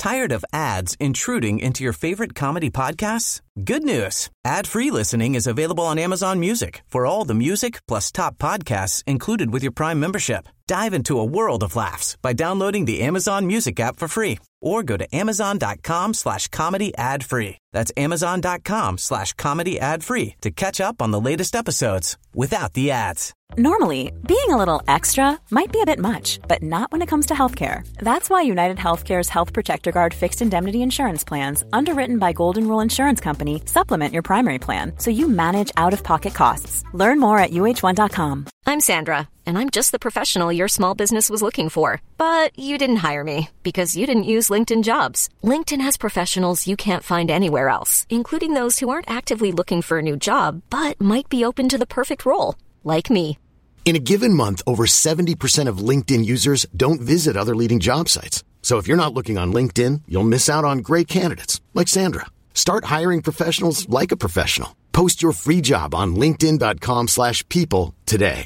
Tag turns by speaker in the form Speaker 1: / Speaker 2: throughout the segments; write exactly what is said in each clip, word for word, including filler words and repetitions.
Speaker 1: Tired of ads intruding into your favorite comedy podcasts? Good news. Ad-free listening is available on Amazon Music for all the music plus top podcasts included with your Prime membership. Dive into a world of laughs by downloading the Amazon Music app for free or go to amazon.com slash comedy ad free. That's amazon.com slash comedy ad free to catch up on the latest episodes without the ads.
Speaker 2: Normally, being a little extra might be a bit much, but not when it comes to healthcare. That's why United Healthcare's Health Protector Guard fixed indemnity insurance plans, underwritten by Golden Rule Insurance Company, supplement your primary plan so you manage out-of-pocket costs. Learn more at U H one dot com.
Speaker 3: I'm Sandra, and I'm just the professional your small business was looking for. But you didn't hire me because you didn't use LinkedIn Jobs. LinkedIn has professionals you can't find anywhere else, including those who aren't actively looking for a new job, but might be open to the perfect role, like me.
Speaker 4: In a given month, over seventy percent of LinkedIn users don't visit other leading job sites. So if you're not looking on LinkedIn, you'll miss out on great candidates like Sandra. Start hiring professionals like a professional. Post your free job on linkedin.com slash people today.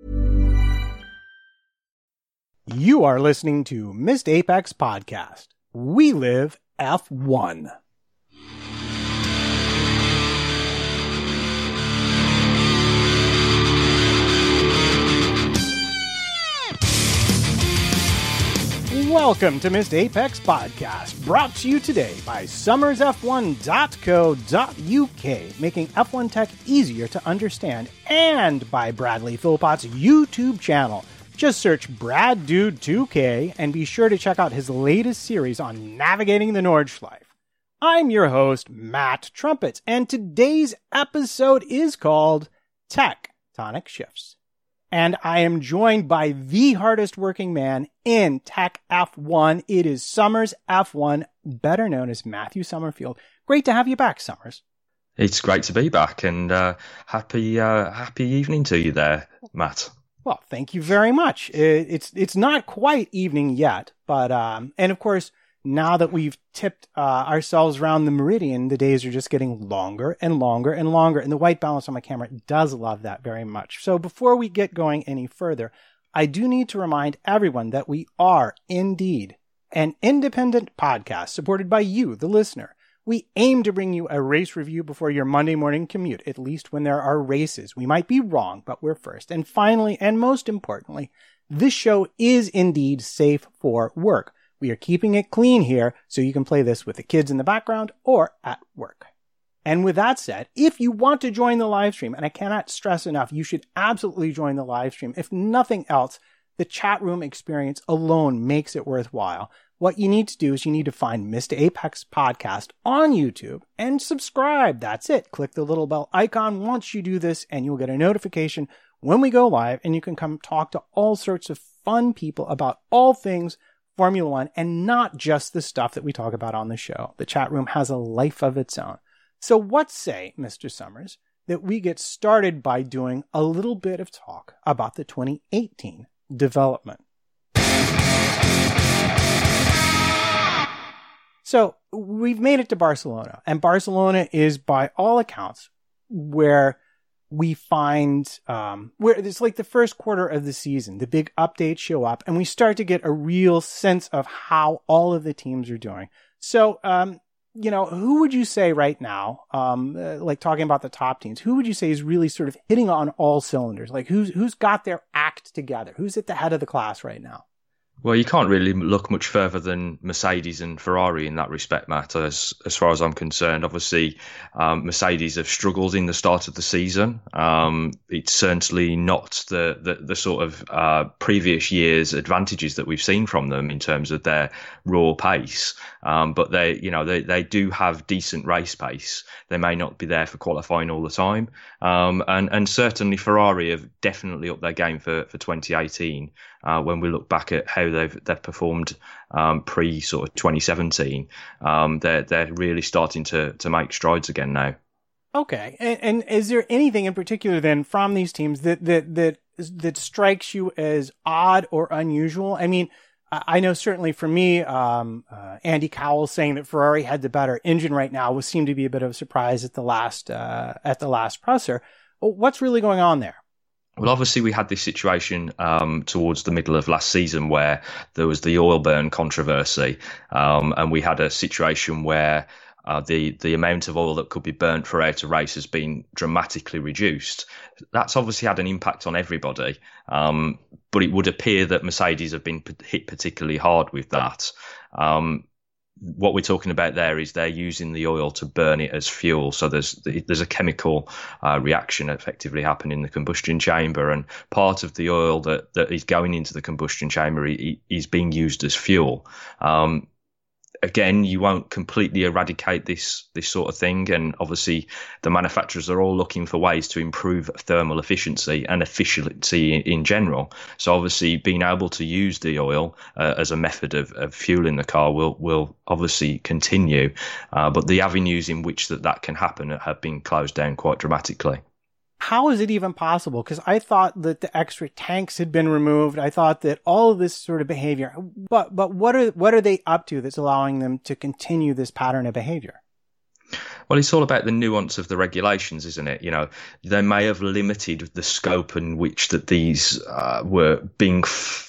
Speaker 5: You are listening to Missed Apex Podcast. We live F one. Welcome to Missed Apex Podcast, brought to you today by summers f one dot co dot u k, making F one tech easier to understand, and by Bradley Philpott's YouTube channel. Just search Brad Dude two K and be sure to check out his latest series on navigating the Nordschleife. I'm your host, Matt Trumpet, and today's episode is called Tectonic Shifts. And I am joined by the hardest working man in Tech F one. It is Summers F one, better known as Matthew Summerfield. Great to have you back, Summers.
Speaker 6: It's great to be back, and uh, happy uh, happy evening to you there, Matt.
Speaker 5: Well, thank you very much. It's it's not quite evening yet, but um, and of course, now that we've tipped uh, ourselves around the meridian, the days are just getting longer and longer and longer, and the white balance on my camera does love that very much. So before we get going any further, I do need to remind everyone that we are indeed an independent podcast supported by you, the listener. We aim to bring you a race review before your Monday morning commute, at least when there are races. We might be wrong, but we're first. And finally, and most importantly, this show is indeed safe for work. We are keeping it clean here, so you can play this with the kids in the background or at work. And with that said, if you want to join the live stream, and I cannot stress enough, you should absolutely join the live stream. If nothing else, the chat room experience alone makes it worthwhile. What you need to do is you need to find Missed Apex Podcast on YouTube and subscribe. That's it. Click the little bell icon once you do this, and you'll get a notification when we go live, and you can come talk to all sorts of fun people about all things Formula One, and not just the stuff that we talk about on the show. The chat room has a life of its own. So what say, Mister Summers, that we get started by doing a little bit of talk about the twenty eighteen development? So we've made it to Barcelona, and Barcelona is, by all accounts, where we find um, where it's like the first quarter of the season, the big updates show up, and we start to get a real sense of how all of the teams are doing. So, um, you know, who would you say right now, um, uh, like talking about the top teams, who would you say is really sort of hitting on all cylinders? Like who's who's got their act together? Who's at the head of the class right now?
Speaker 6: Well, you can't really look much further than Mercedes and Ferrari in that respect, Matt, as as far as I'm concerned. Obviously, um, Mercedes have struggled in the start of the season. Um, it's certainly not the, the, the sort of uh, previous year's advantages that we've seen from them in terms of their raw pace. Um, but they, you know, they, they do have decent race pace. They may not be there for qualifying all the time. Um, and, and certainly Ferrari have definitely upped their game for, for twenty eighteen. Uh, when we look back at how they've they've performed um, pre sort of twenty seventeen, um, they're they're really starting to to make strides again now.
Speaker 5: Okay, and, and is there anything in particular then from these teams that that that that strikes you as odd or unusual? I mean, I know certainly for me, um, uh, Andy Cowell saying that Ferrari had the better engine right now was seemed to be a bit of a surprise at the last uh, at the last presser. What's really going on there?
Speaker 6: Well, obviously, we had this situation um, towards the middle of last season where there was the oil burn controversy, um, and we had a situation where uh, the the amount of oil that could be burnt throughout a race has been dramatically reduced. That's obviously had an impact on everybody, um, but it would appear that Mercedes have been hit particularly hard with that. Um, What we're talking about there is they're using the oil to burn it as fuel. So there's there's a chemical uh, reaction effectively happening in the combustion chamber, and part of the oil that, that is going into the combustion chamber is being used as fuel. Um, Again, you won't completely eradicate this this sort of thing, and obviously the manufacturers are all looking for ways to improve thermal efficiency and efficiency in, in general. So obviously being able to use the oil uh, as a method of, of fueling the car will will obviously continue, uh, but the avenues in which that, that can happen have been closed down quite dramatically.
Speaker 5: How is it even possible? Because I thought that the extra tanks had been removed. I thought that all of this sort of behavior, but but what are what are they up to that's allowing them to continue this pattern of behavior?
Speaker 6: Well, it's all about the nuance of the regulations, isn't it? You know, they may have limited the scope in which that these uh, were being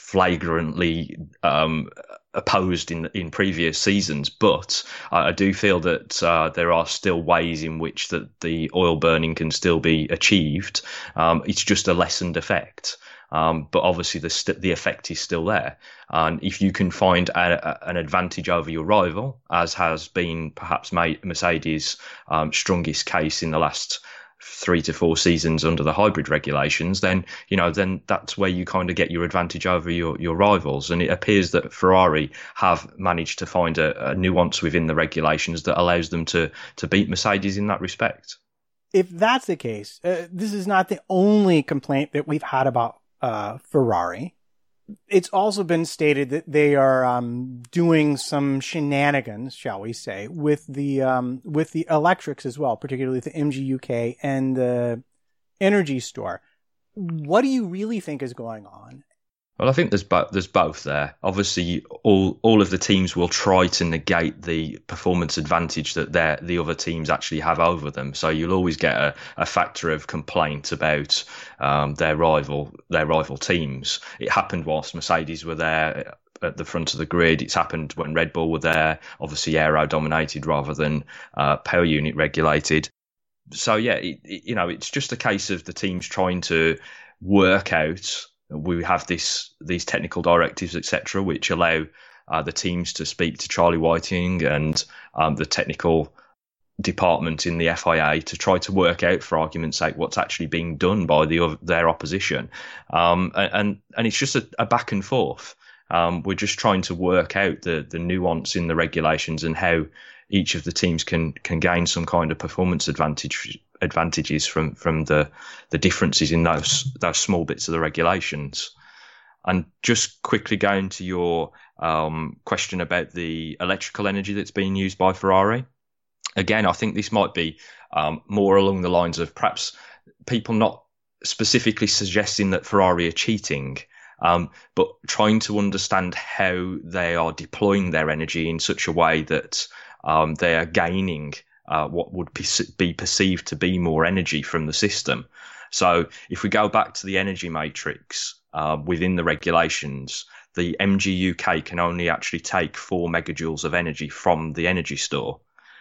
Speaker 6: flagrantly um, opposed in in previous seasons, but I, I do feel that uh, there are still ways in which that the oil burning can still be achieved. Um, it's just a lessened effect. Um, but obviously the st- the effect is still there. And if you can find a, a, an advantage over your rival, as has been perhaps made Mercedes' um, strongest case in the last three to four seasons under the hybrid regulations, then, you know, then that's where you kind of get your advantage over your, your rivals. And it appears that Ferrari have managed to find a, a nuance within the regulations that allows them to, to beat Mercedes in that respect.
Speaker 5: If that's the case, uh, this is not the only complaint that we've had about Uh, Ferrari. It's also been stated that they are um, doing some shenanigans, shall we say, with the um, with the electrics as well, particularly the M G U K and the Energy Store. What do you really think is going on?
Speaker 6: Well, I think there's bo- there's both there. Obviously, all all of the teams will try to negate the performance advantage that their the other teams actually have over them. So you'll always get a, a factor of complaint about um, their rival their rival teams. It happened whilst Mercedes were there at the front of the grid. It's happened when Red Bull were there, obviously aero dominated rather than uh, power unit regulated. So yeah, it, it, you know, it's just a case of the teams trying to work out. We have this these technical directives, et cetera, which allow uh, the teams to speak to Charlie Whiting and um, the technical department in the F I A to try to work out, for argument's sake, what's actually being done by the their opposition. Um, and and it's just a, a back and forth. Um, we're just trying to work out the the nuance in the regulations and how each of the teams can can gain some kind of performance advantage advantages from from the the differences in those those small bits of the regulations. And just quickly going to your um, question about the electrical energy that's being used by Ferrari. Again, I think this might be um, more along the lines of perhaps people not specifically suggesting that Ferrari are cheating, um, but trying to understand how they are deploying their energy in such a way that um, they are gaining uh, what would be, be perceived to be more energy from the system. So if we go back to the energy matrix uh, within the regulations, the M G U K can only actually take four megajoules of energy from the energy store.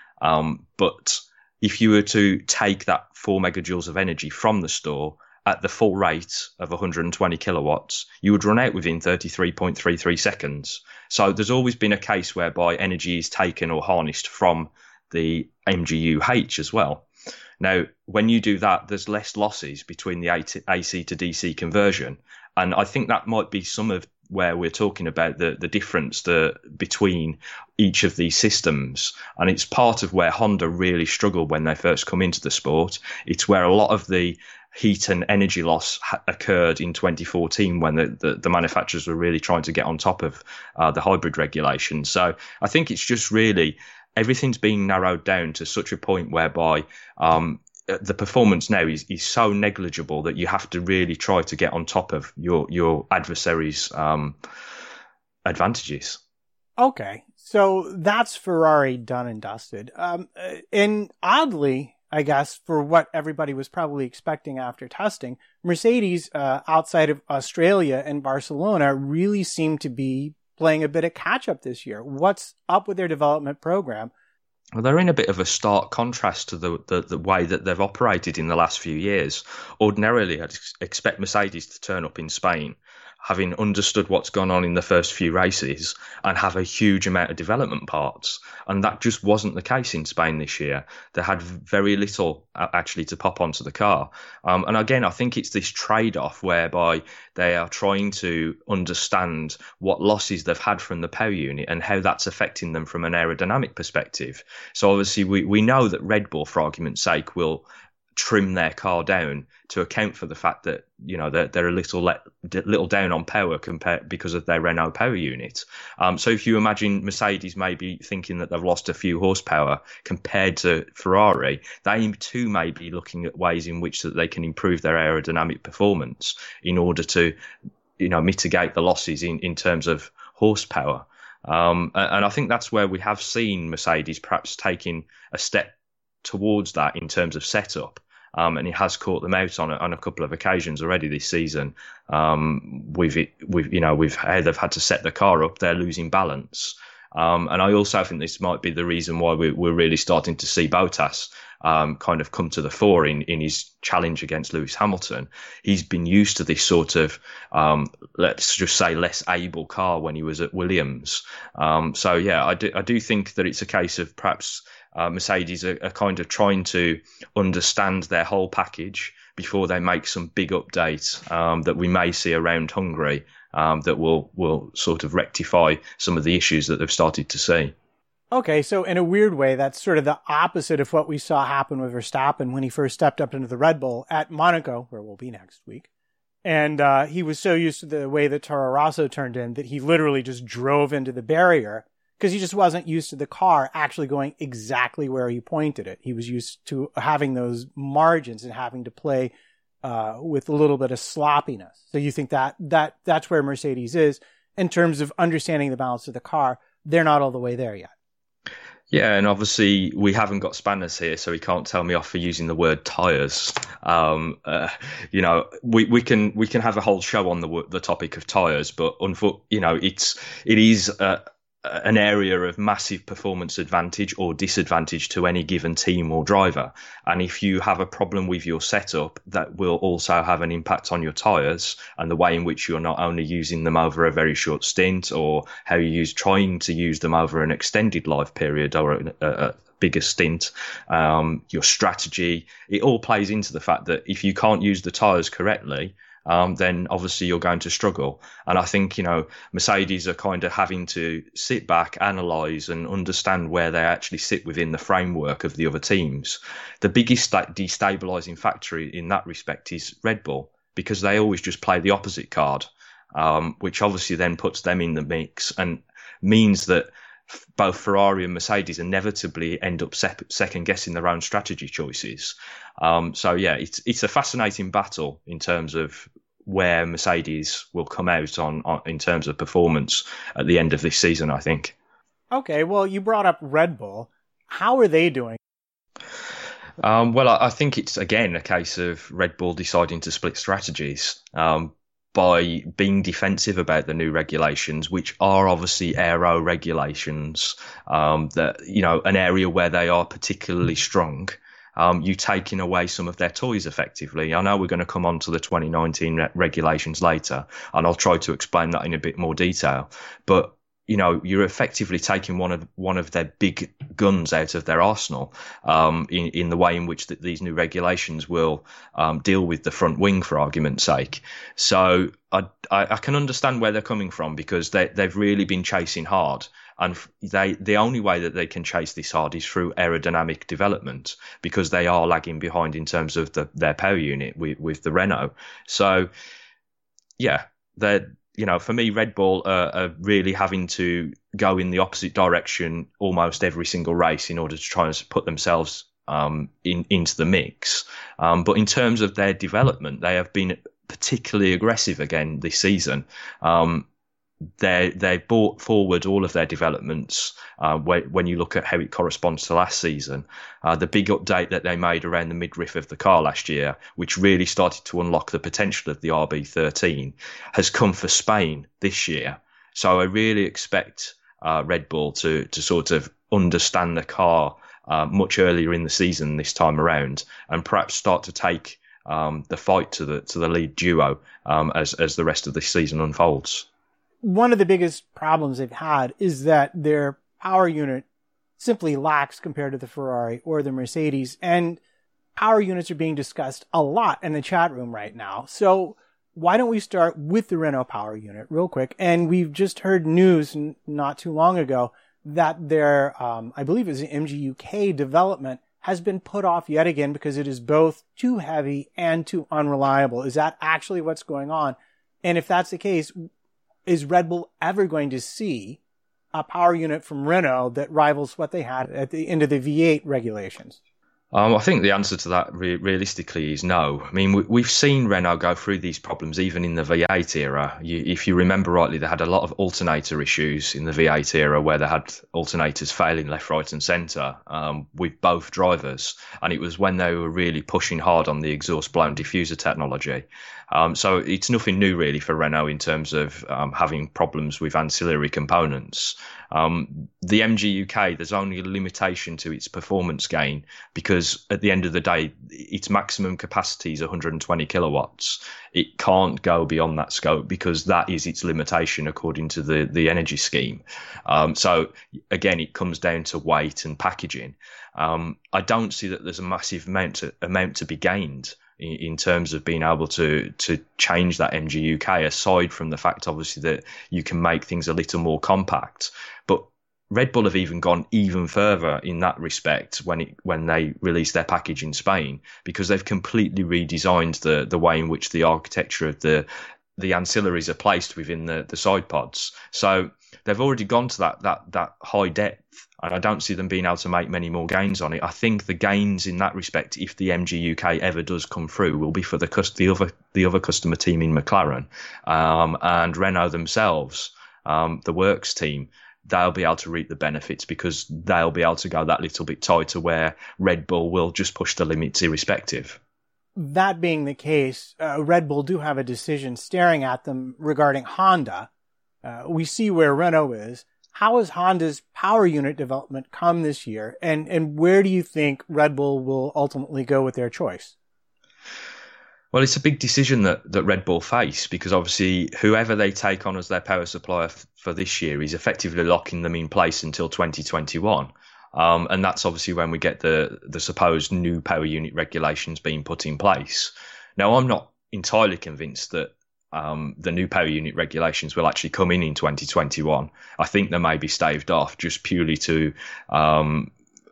Speaker 6: Um, but if you were to take that four megajoules of energy from the store at the full rate of one hundred twenty kilowatts, you would run out within thirty-three point three three seconds. So there's always been a case whereby energy is taken or harnessed from the M G U H as well. Now, when you do that, there's less losses between the A C to D C conversion. And I think that might be some of where we're talking about the, the difference the, between each of these systems. And it's part of where Honda really struggled when they first come into the sport. It's where a lot of the heat and energy loss ha- occurred in twenty fourteen when the, the, the manufacturers were really trying to get on top of uh, the hybrid regulations. So I think it's just really everything's being narrowed down to such a point whereby um, the performance now is, is so negligible that you have to really try to get on top of your, your adversaries' um, advantages.
Speaker 5: Okay, so that's Ferrari done and dusted. Um, and oddly, I guess, for what everybody was probably expecting after testing. Mercedes, uh, outside of Australia and Barcelona, really seemed to be playing a bit of catch-up this year. What's up with their development program?
Speaker 6: Well, they're in a bit of a stark contrast to the, the, the way that they've operated in the last few years. Ordinarily, I'd expect Mercedes to turn up in Spain, having understood what's gone on in the first few races, and have a huge amount of development parts. And that just wasn't the case in Spain this year. They had very little actually to pop onto the car. Um, and again, I think it's this trade-off whereby they are trying to understand what losses they've had from the power unit and how that's affecting them from an aerodynamic perspective. So obviously we, we know that Red Bull, for argument's sake, will trim their car down to account for the fact that, you know, they're, they're a little let, little down on power compared because of their Renault power unit. Um, so if you imagine Mercedes maybe thinking that they've lost a few horsepower compared to Ferrari, they too may be looking at ways in which that they can improve their aerodynamic performance in order to, you know, mitigate the losses in, in terms of horsepower. Um, and I think that's where we have seen Mercedes perhaps taking a step towards that in terms of setup. Um, and it has caught them out on a, on a couple of occasions already this season. Um, with it, with you know, with how they've had to set the car up, they're losing balance. Um, and I also think this might be the reason why we're, we're really starting to see Bottas um, kind of come to the fore in, in his challenge against Lewis Hamilton. He's been used to this sort of, um, let's just say, less able car when he was at Williams. Um, so yeah, I do, I do think that it's a case of perhaps Uh, Mercedes are, are kind of trying to understand their whole package before they make some big updates um, that we may see around Hungary um, that will will sort of rectify some of the issues that they've started to see.
Speaker 5: Okay, so in a weird way, that's sort of the opposite of what we saw happen with Verstappen when he first stepped up into the Red Bull at Monaco, where we'll be next week. And uh, he was so used to the way that Toro Rosso turned in that he literally just drove into the barrier, because he just wasn't used to the car actually going exactly where he pointed it. He was used to having those margins and having to play uh, with a little bit of sloppiness. So you think that that that's where Mercedes is in terms of understanding the balance of the car. They're not all the way there yet.
Speaker 6: Yeah, and obviously we haven't got Spanners here, so he can't tell me off for using the word tyres. Um, uh, you know, we, we can we can have a whole show on the the topic of tyres, but unfor- you know, it's it is. Uh, an area of massive performance advantage or disadvantage to any given team or driver. And if you have a problem with your setup, that will also have an impact on your tyres and the way in which you're not only using them over a very short stint or how you use trying to use them over an extended life period or a, a, a bigger stint, um, your strategy, it all plays into the fact that if you can't use the tyres correctly, Um, then obviously you're going to struggle. And I think, you know, Mercedes are kind of having to sit back, analyse and understand where they actually sit within the framework of the other teams. The biggest destabilising factor in that respect is Red Bull, because they always just play the opposite card, um, which obviously then puts them in the mix and means that both Ferrari and Mercedes inevitably end up se- second-guessing their own strategy choices. Um, so, yeah, it's it's a fascinating battle in terms of where Mercedes will come out on, on in terms of performance at the end of this season, I think.
Speaker 5: Okay, well, you brought up Red Bull. How are they doing?
Speaker 6: Um, well, I, I think it's, again, a case of Red Bull deciding to split strategies. Um, by being defensive about the new regulations, which are obviously aero regulations, um, that, you know, an area where they are particularly strong, um, you taking away some of their toys effectively. I know we're going to come on to the twenty nineteen re- regulations later, and I'll try to explain that in a bit more detail. But you know, you're effectively taking one of one of their big guns out of their arsenal um, in, in the way in which the, these new regulations will um, deal with the front wing, for argument's sake. So I, I, I can understand where they're coming from, because they, they've really been chasing hard. And they the only way that they can chase this hard is through aerodynamic development, because they are lagging behind in terms of the, their power unit with, with the Renault. So, yeah, they're... You know, for me, Red Bull uh, are really having to go in the opposite direction almost every single race in order to try and put themselves um, in, into the mix. Um, but in terms of their development, they have been particularly aggressive again this season. Um, they they brought forward all of their developments uh, when, when you look at how it corresponds to last season. Uh, the big update that they made around the midriff of the car last year, which really started to unlock the potential of the R B thirteen, has come for Spain this year. So I really expect uh, Red Bull to to sort of understand the car uh, much earlier in the season this time around, and perhaps start to take um, the fight to the to the lead duo um, as as the rest of the season unfolds.
Speaker 5: One of the biggest problems they've had is that their power unit simply lacks compared to the Ferrari or the Mercedes. And power units are being discussed a lot in the chat room right now. So why don't we start with the Renault power unit real quick? And we've just heard news n- not too long ago that their, um, I believe it was an M G U K development has been put off yet again because it is both too heavy and too unreliable. Is that actually what's going on? And if that's the case, is Red Bull ever going to see a power unit from Renault that rivals what they had at the end of the V eight regulations?
Speaker 6: Um, I think the answer to that re- realistically is no. I mean, we, we've seen Renault go through these problems even in the V eight era. You, if you remember rightly, they had a lot of alternator issues in the V eight era where they had alternators failing left, right and centre um, with both drivers. And it was when they were really pushing hard on the exhaust blown diffuser technology. Um, so it's nothing new really for Renault in terms of um, having problems with ancillary components. Um, the M G U K, there's only a limitation to its performance gain because at the end of the day, its maximum capacity is one hundred twenty kilowatts. It can't go beyond that scope because that is its limitation according to the, the energy scheme. Um, so again, it comes down to weight and packaging. Um, I don't see that there's a massive amount to, amount to be gained in, in terms of being able to to change that M G U K, aside from the fact, obviously, that you can make things a little more compact. But Red Bull have even gone even further in that respect when it, when they released their package in Spain, because they've completely redesigned the the way in which the architecture of the the ancillaries are placed within the, the side pods. So they've already gone to that that that high depth, and I don't see them being able to make many more gains on it. I think the gains in that respect, if the M G U K ever does come through, will be for the the other the other customer team in McLaren um, and Renault themselves, um, the works team. They'll be able to reap the benefits because they'll be able to go that little bit tighter, where Red Bull will just push the limits irrespective.
Speaker 5: That being the case, uh, Red Bull do have a decision staring at them regarding Honda. Uh, we see where Renault is. How has Honda's power unit development come this year? And, and where do you think Red Bull will ultimately go with their choice?
Speaker 6: Well, it's a big decision that, that Red Bull face, because obviously whoever they take on as their power supplier f- for this year is effectively locking them in place until twenty twenty-one. Um, and that's obviously when we get the, the supposed new power unit regulations being put in place. Now, I'm not entirely convinced that um, the new power unit regulations will actually come in in twenty twenty-one. I think they may be staved off just purely to um,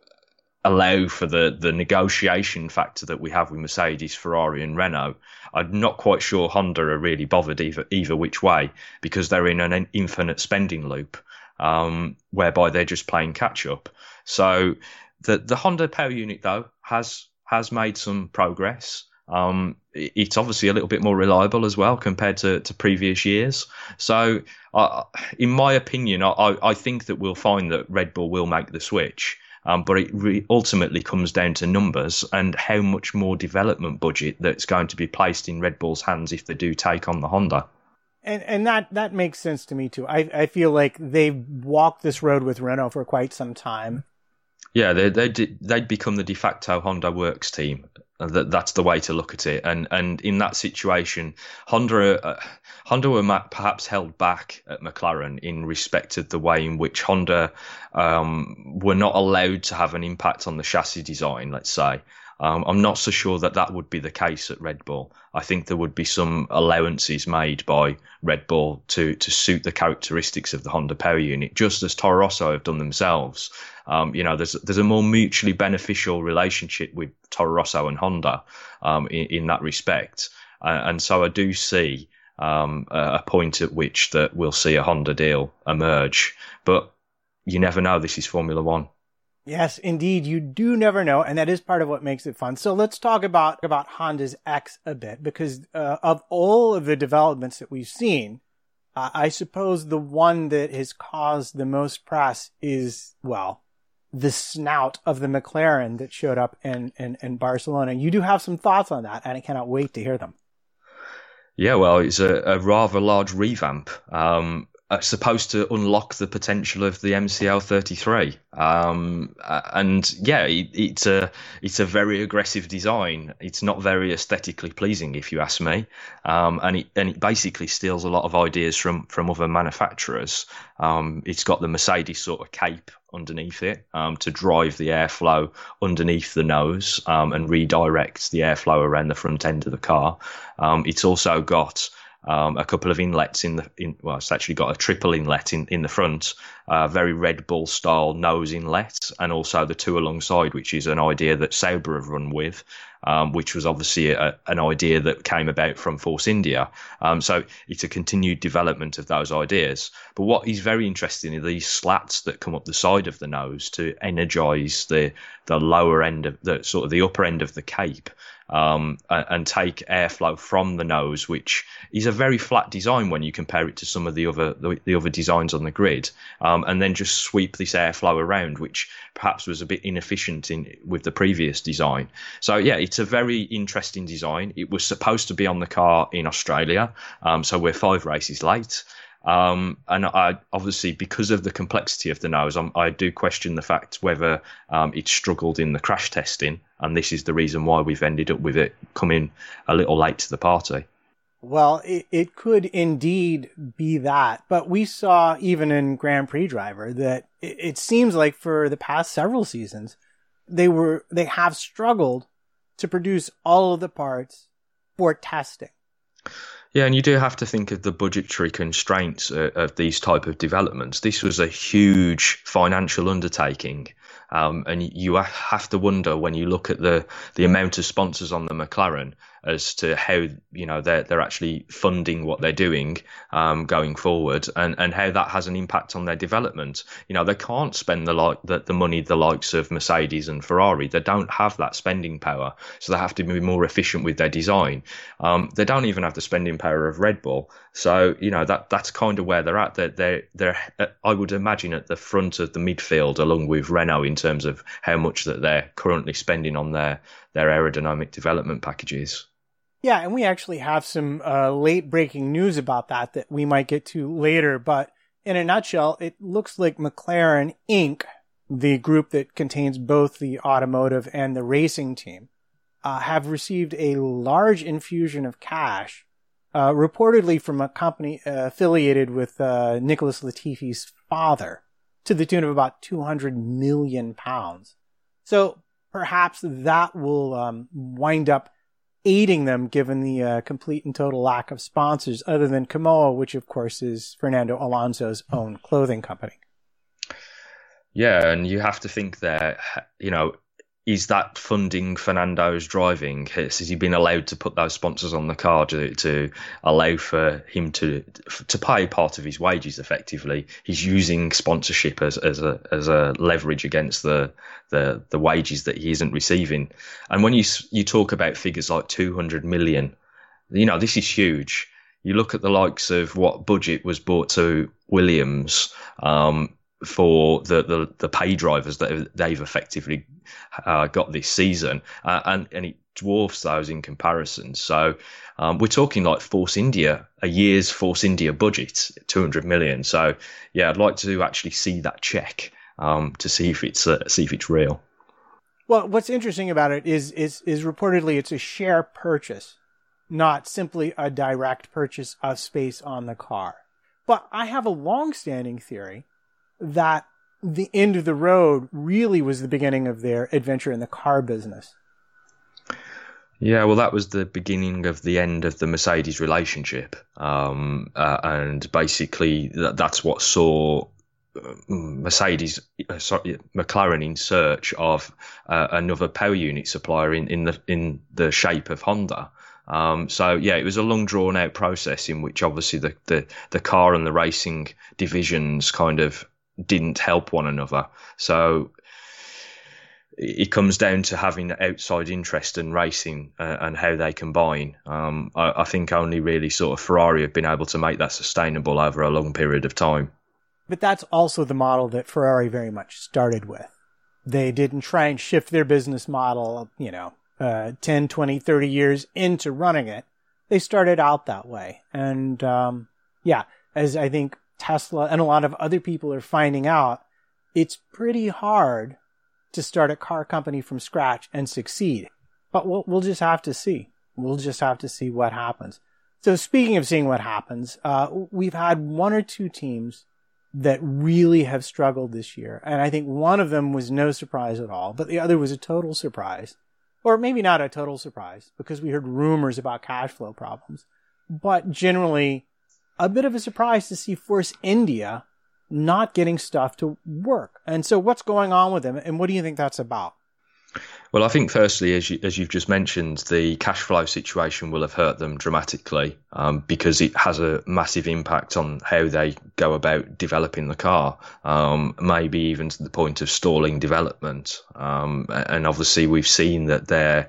Speaker 6: allow for the, the negotiation factor that we have with Mercedes, Ferrari and Renault. I'm not quite sure Honda are really bothered either, either which way, because they're in an infinite spending loop um, whereby they're just playing catch up. So the the Honda power unit, though, has has made some progress. Um, it's obviously a little bit more reliable as well compared to, to previous years. So uh, in my opinion, I, I think that we'll find that Red Bull will make the switch. Um, but it re- ultimately comes down to numbers and how much more development budget that's going to be placed in Red Bull's hands if they do take on the Honda.
Speaker 5: And and that, that makes sense to me too. I I feel like they've walked this road with Renault for quite some time.
Speaker 6: Yeah, they they they'd become the de facto Honda Works team. That that's the way to look at it. And and in that situation, Honda uh, Honda were perhaps held back at McLaren in respect of the way in which Honda um, were not allowed to have an impact on the chassis design, let's say. Um, I'm not so sure that that would be the case at Red Bull. I think there would be some allowances made by Red Bull to to suit the characteristics of the Honda power unit, just as Toro Rosso have done themselves. Um, you know, there's there's a more mutually beneficial relationship with Toro Rosso and Honda um, in, in that respect, uh, and so I do see um, a point at which that we'll see a Honda deal emerge. But you never know. This is Formula One.
Speaker 5: Yes, indeed. You do never know. And that is part of what makes it fun. So let's talk about, about Honda's X a bit, because uh, of all of the developments that we've seen, Uh, I suppose the one that has caused the most press is, well, the snout of the McLaren that showed up in, in, in Barcelona. You do have some thoughts on that, and I cannot wait to hear them.
Speaker 6: Yeah, well, it's a, a rather large revamp. Um, Uh, supposed to unlock the potential of the M C L thirty-three, um, and yeah, it, it's a it's a very aggressive design. It's not very aesthetically pleasing, if you ask me, um, and it and it basically steals a lot of ideas from from other manufacturers. Um, it's got the Mercedes sort of cape underneath it um, to drive the airflow underneath the nose um, and redirect the airflow around the front end of the car. Um, it's also got Um, a couple of inlets in the, in, well, it's actually got a triple inlet in, in the front, uh, very Red Bull style nose inlet, and also the two alongside, which is an idea that Sauber have run with, um, which was obviously a, an idea that came about from Force India. Um, so it's a continued development of those ideas. But what is very interesting are these slats that come up the side of the nose to energize the, the lower end of the sort of the upper end of the cape. Um, and, and take airflow from the nose, which is a very flat design when you compare it to some of the other the, the other designs on the grid, um, and then just sweep this airflow around, which perhaps was a bit inefficient in with the previous design. So yeah, it's a very interesting design. It was supposed to be on the car in Australia, um, so we're five races late. Um, and I, obviously, because of the complexity of the nose, I'm, I do question the fact whether um, it struggled in the crash testing, and this is the reason why we've ended up with it coming a little late to the party.
Speaker 5: Well, it, it could indeed be that, but we saw even in Grand Prix Driver that it, it seems like for the past several seasons, they were they have struggled to produce all of the parts for testing.
Speaker 6: Yeah, and you do have to think of the budgetary constraints uh, of these type of developments. This was a huge financial undertaking, um, and you have to wonder when you look at the the amount of sponsors on the McLaren as to how, you know, they're they're actually funding what they're doing um, going forward, and, and how that has an impact on their development. You know, they can't spend the like the, the money the likes of Mercedes and Ferrari. They don't have that spending power, so they have to be more efficient with their design. Um, they don't even have the spending power of Red Bull. So, you know, that that's kind of where they're at. They're, they're, they're, I would imagine, at the front of the midfield, along with Renault, in terms of how much that they're currently spending on their, their aerodynamic development packages.
Speaker 5: Yeah, and we actually have some uh, late breaking news about that that we might get to later. But in a nutshell, it looks like McLaren Incorporated, the group that contains both the automotive and the racing team, uh, have received a large infusion of cash, uh, reportedly from a company uh, affiliated with uh, Nicholas Latifi's father, to the tune of about two hundred million pounds. So perhaps that will um, wind up aiding them, given the uh, complete and total lack of sponsors other than Kamoa, which of course is Fernando Alonso's own clothing company.
Speaker 6: Yeah, and you have to think there, you know, is that funding Fernando's driving? Has he been allowed to put those sponsors on the car to, to allow for him to to pay part of his wages effectively? He's using sponsorship as, as a as a leverage against the, the the wages that he isn't receiving. And when you you talk about figures like two hundred million, you know, this is huge. You look at the likes of what budget was brought to Williams um, for the, the, the pay drivers that they've effectively uh, got this season, uh, and, and it dwarfs those in comparison. So um, we're talking like Force India, a year's Force India budget, two hundred million. So yeah, I'd like to actually see that check um, to see if it's uh, see if it's real.
Speaker 5: Well, what's interesting about it is is is reportedly it's a share purchase, not simply a direct purchase of space on the car. But I have a long-standing theory that the end of the road really was the beginning of their adventure in the car business.
Speaker 6: Yeah, well, that was the beginning of the end of the Mercedes relationship. Um, uh, and basically that, that's what saw Mercedes, uh, sorry, McLaren in search of uh, another power unit supplier in, in the in the shape of Honda. Um, so yeah, it was a long drawn out process in which obviously the, the, the car and the racing divisions kind of didn't help one another. So it comes down to having outside interest and racing uh, and how they combine. Um, I, I think only really sort of Ferrari have been able to make that sustainable over a long period of time.
Speaker 5: But that's also the model that Ferrari very much started with. They didn't try and shift their business model, you know, uh, ten, twenty, thirty years into running it. They started out that way. And, um, yeah, as I think Tesla and a lot of other people are finding out, it's pretty hard to start a car company from scratch and succeed. But we'll, we'll just have to see. We'll just have to see what happens. So speaking of seeing what happens, uh, we've had one or two teams that really have struggled this year. And I think one of them was no surprise at all, but the other was a total surprise. Or maybe not a total surprise, because we heard rumors about cash flow problems. But generally, a bit of a surprise to see Force India not getting stuff to work. And so what's going on with them, and what do you think that's about?
Speaker 6: Well, I think firstly, as, you, as you've just mentioned, the cash flow situation will have hurt them dramatically um, because it has a massive impact on how they go about developing the car, um, maybe even to the point of stalling development. Um, and obviously, we've seen that they're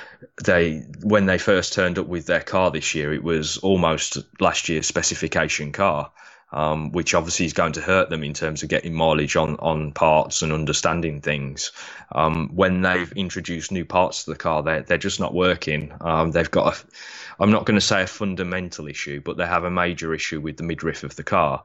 Speaker 6: They, when they first turned up with their car this year, it was almost last year's specification car, um, which obviously is going to hurt them in terms of getting mileage on, on parts and understanding things. Um, when they've introduced new parts to the car, they're, they're just not working. Um, they've got, a, I'm not going to say a fundamental issue, but they have a major issue with the midriff of the car.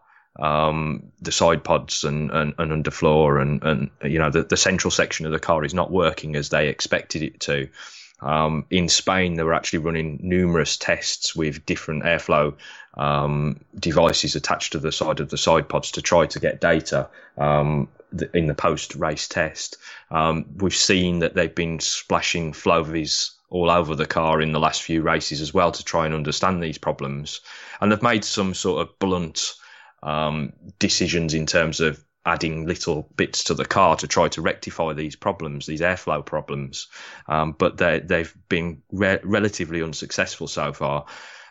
Speaker 6: Um, the side pods and, and, and underfloor and, and, you know, the, the central section of the car is not working as they expected it to. Um, in Spain, they were actually running numerous tests with different airflow um, devices attached to the side of the side pods to try to get data um, th- in the post-race test. Um, we've seen that they've been splashing Flovis all over the car in the last few races as well to try and understand these problems. And they've made some sort of blunt um, decisions in terms of adding little bits to the car to try to rectify these problems, these airflow problems. Um, but they, they've been re- relatively unsuccessful so far.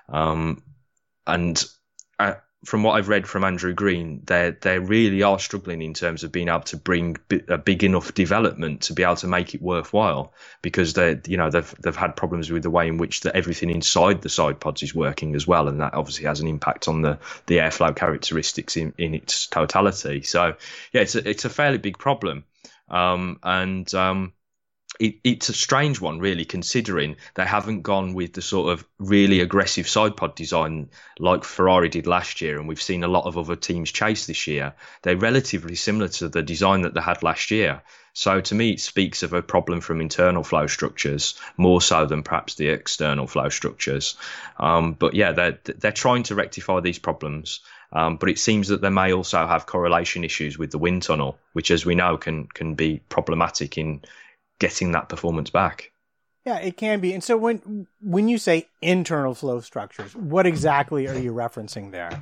Speaker 6: Um, and uh, from what I've read from Andrew Green, they they really are struggling in terms of being able to bring bi- a big enough development to be able to make it worthwhile, because they, you know, they've they've had problems with the way in which the, everything inside the side pods is working as well, and that obviously has an impact on the the airflow characteristics in, in its totality. So yeah, it's a, it's a fairly big problem, um, and um, It, it's a strange one, really, considering they haven't gone with the sort of really aggressive side pod design like Ferrari did last year, and we've seen a lot of other teams chase this year. They're relatively similar to the design that they had last year. So to me, it speaks of a problem from internal flow structures more so than perhaps the external flow structures. Um, but yeah, they're, they're trying to rectify these problems. Um, but it seems that they may also have correlation issues with the wind tunnel, which, as we know, can can be problematic in getting that performance back.
Speaker 5: Yeah, it can be. And so when when you say internal flow structures, what exactly are you referencing there?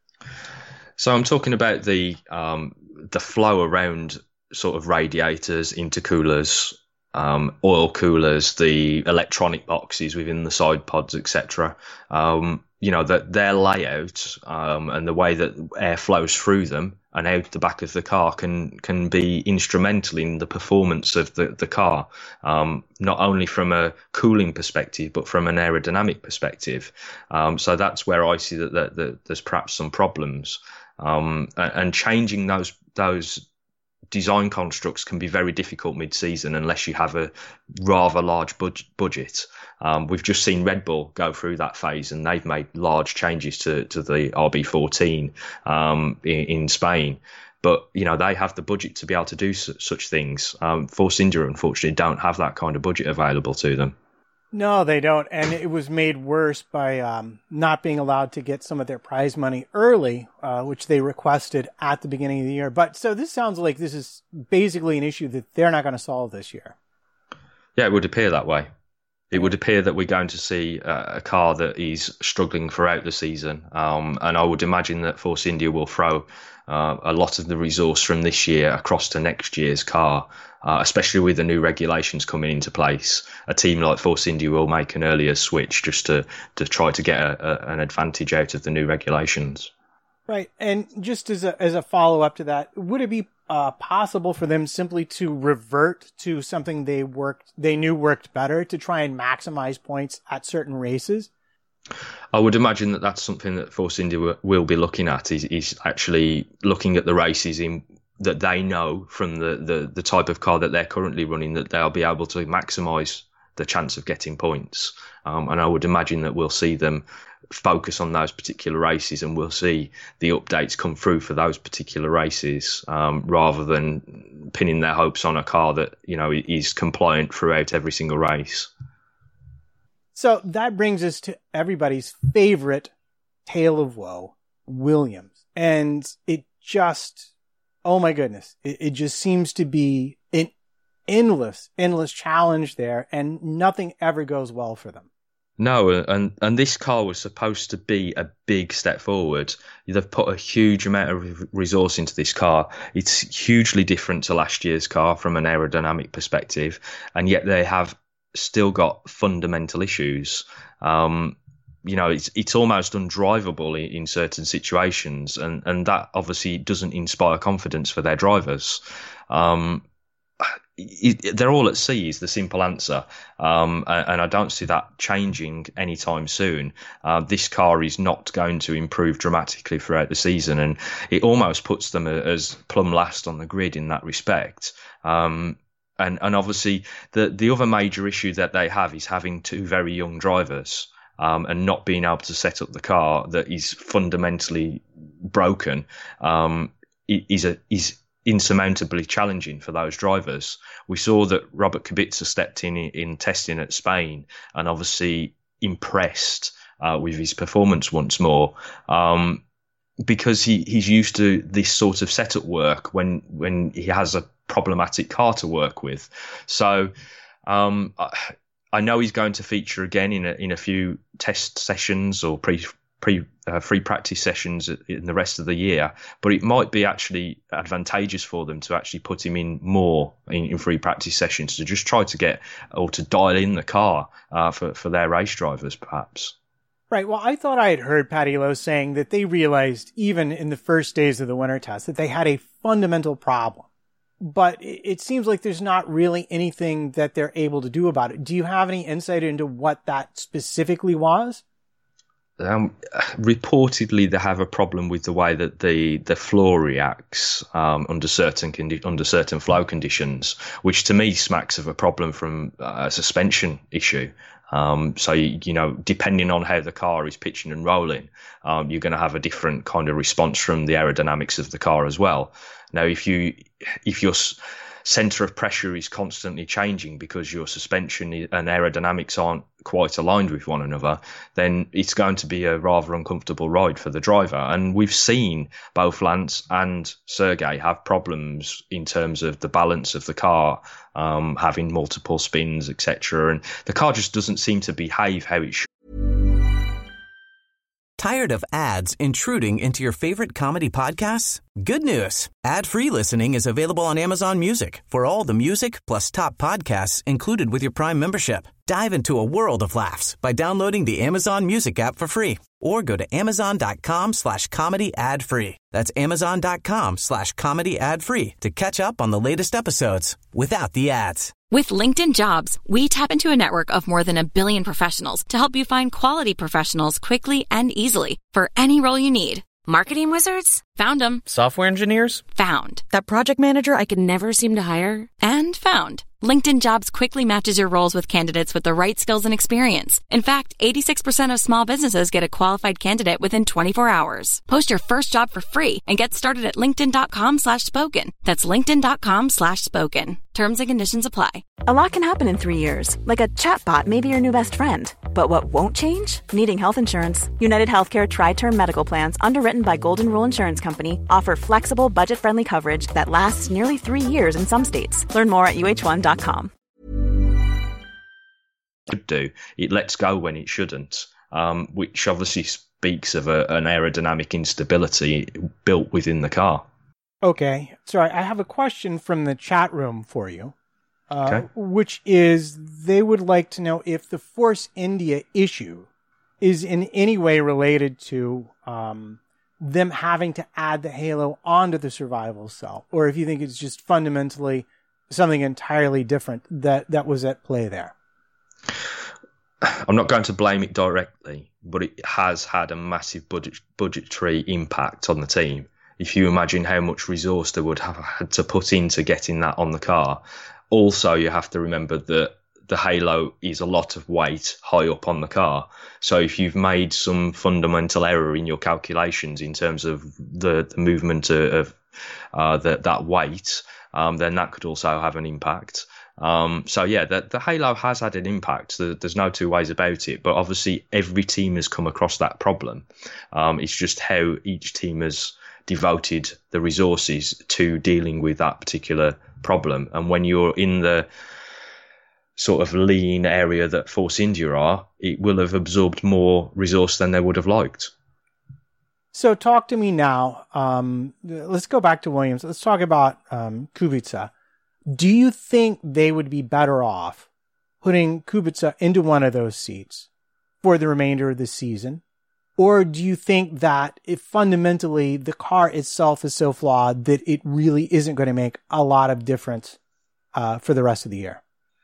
Speaker 6: So I'm talking about the um, the flow around sort of radiators, intercoolers, um, oil coolers, the electronic boxes within the side pods, et cetera. Um, you know, that their layout um, and the way that air flows through them and out the back of the car can can be instrumental in the performance of the, the car, um, not only from a cooling perspective, but from an aerodynamic perspective. Um, so that's where I see that, that, that there's perhaps some problems. Um, and, and changing those those design constructs can be very difficult mid-season unless you have a rather large bud- budget. Um, we've just seen Red Bull go through that phase, and they've made large changes to, to the R B fourteen um, in, in Spain. But, you know, they have the budget to be able to do su- such things. Um, Force India, unfortunately, don't have that kind of budget available to them.
Speaker 5: No, they don't. And it was made worse by um, not being allowed to get some of their prize money early, uh, which they requested at the beginning of the year. But so this sounds like this is basically an issue that they're not going to solve this year.
Speaker 6: Yeah, it would appear that way. It would appear that we're going to see uh, a car that is struggling throughout the season. Um, and I would imagine that Force India will throw uh, a lot of the resource from this year across to next year's car, uh, especially with the new regulations coming into place. A team like Force India will make an earlier switch just to, to try to get a, a, an advantage out of the new regulations.
Speaker 5: Right. And just as a, as a follow-up to that, would it be uh, possible for them simply to revert to something they worked, they knew worked better to try and maximize points at certain races?
Speaker 6: I would imagine that that's something that Force India will be looking at, is, is actually looking at the races in that they know from the, the, the type of car that they're currently running, that they'll be able to maximise the chance of getting points. Um, and I would imagine that we'll see them focus on those particular races, and we'll see the updates come through for those particular races, um, rather than pinning their hopes on a car that, you know, is compliant throughout every single race.
Speaker 5: So that brings us to everybody's favorite tale of woe, Williams. And it just, oh my goodness, it, it just seems to be an endless, endless challenge there, and nothing ever goes well for them.
Speaker 6: No, and, and this car was supposed to be a big step forward. They've put a huge amount of resource into this car. It's hugely different to last year's car from an aerodynamic perspective, and yet they have still got fundamental issues. Um, you know, it's it's almost undrivable in, in certain situations, and, and that obviously doesn't inspire confidence for their drivers. Um, it, they're all at sea is the simple answer, um, and, and I don't see that changing anytime soon. Uh, this car is not going to improve dramatically throughout the season, and it almost puts them as plumb last on the grid in that respect. Um, And and obviously the, the other major issue that they have is having two very young drivers, um, and not being able to set up the car that is fundamentally broken, um, is a is insurmountably challenging for those drivers. We saw that Robert Kubica stepped in in testing at Spain and obviously impressed uh, with his performance once more. Um, because he, he's used to this sort of setup work when when he has a problematic car to work with. So um, I, I know he's going to feature again in a, in a few test sessions or pre pre uh, free practice sessions in the rest of the year, but it might be actually advantageous for them to actually put him in more in, in free practice sessions to just try to get or to dial in the car uh, for, for their race drivers, perhaps.
Speaker 5: Right. Well, I thought I had heard Paddy Lowe saying that they realized even in the first days of the winter test that they had a fundamental problem. But it seems like there's not really anything that they're able to do about it. Do you have any insight into what that specifically was?
Speaker 6: Um, reportedly, they have a problem with the way that the, the floor reacts um, under certain condi- under certain flow conditions, which to me smacks of a problem from uh, a suspension issue. Um, so, you, you know, depending on how the car is pitching and rolling, um, you're going to have a different kind of response from the aerodynamics of the car as well. Now, if you if your center of pressure is constantly changing because your suspension and aerodynamics aren't quite aligned with one another, then it's going to be a rather uncomfortable ride for the driver. And we've seen both Lance and Sergei have problems in terms of the balance of the car, um, having multiple spins, et cetera. And the car just doesn't seem to behave how it should.
Speaker 1: Tired of ads intruding into your favorite comedy podcasts? Good news. Ad-free listening is available on Amazon Music for all the music plus top podcasts included with your Prime membership. Dive into a world of laughs by downloading the Amazon Music app for free or go to amazon.com slash comedy ad free. That's amazon.com slash comedy ad free to catch up on the latest episodes without the ads.
Speaker 7: With LinkedIn Jobs, we tap into a network of more than a billion professionals to help you find quality professionals quickly and easily for any role you need. Marketing wizards? Found them.
Speaker 8: Software engineers?
Speaker 7: Found. That project manager I could never seem to hire? And found. LinkedIn Jobs quickly matches your roles with candidates with the right skills and experience. In fact, eighty-six percent of small businesses get a qualified candidate within twenty-four hours. Post your first job for free and get started at linkedin.com slash spoken. That's linkedin.com slash spoken. Terms and conditions apply.
Speaker 2: A lot can happen in three years, like a chatbot may be your new best friend. But what won't change? Needing health insurance. United Healthcare Tri-Term Medical Plans, underwritten by Golden Rule Insurance Company, offer flexible, budget-friendly coverage that lasts nearly three years in some states. Learn more at U H one dot com.
Speaker 6: Do it lets go when it shouldn't, um, which obviously speaks of a, an aerodynamic instability built within the car.
Speaker 5: Okay, sorry, I have a question from the chat room for you, uh,
Speaker 6: okay.
Speaker 5: which is they would like to know if the Force India issue is in any way related to um, them having to add the halo onto the survival cell, or if you think it's just fundamentally something entirely different that, that was at play there.
Speaker 6: I'm not going to blame it directly, but it has had a massive budget, budgetary impact on the team. If you imagine how much resource they would have had to put into getting that on the car. Also, you have to remember that the halo is a lot of weight high up on the car. So if you've made some fundamental error in your calculations in terms of the, the movement of uh, the, that weight, um, then that could also have an impact. Um, so yeah, the, the halo has had an impact. There's no two ways about it. But obviously, every team has come across that problem. Um, it's just how each team has devoted the resources to dealing with that particular problem. And when you're in the sort of lean area that Force India are, it will have absorbed more resource than they would have liked.
Speaker 5: So talk to me now. Um, let's go back to Williams. Let's talk about um, Kubica. Do you think they would be better off putting Kubica into one of those seats for the remainder of the season? Or do you think that if fundamentally the car itself is so flawed that it really isn't going to make a lot of difference uh, for the rest of the year?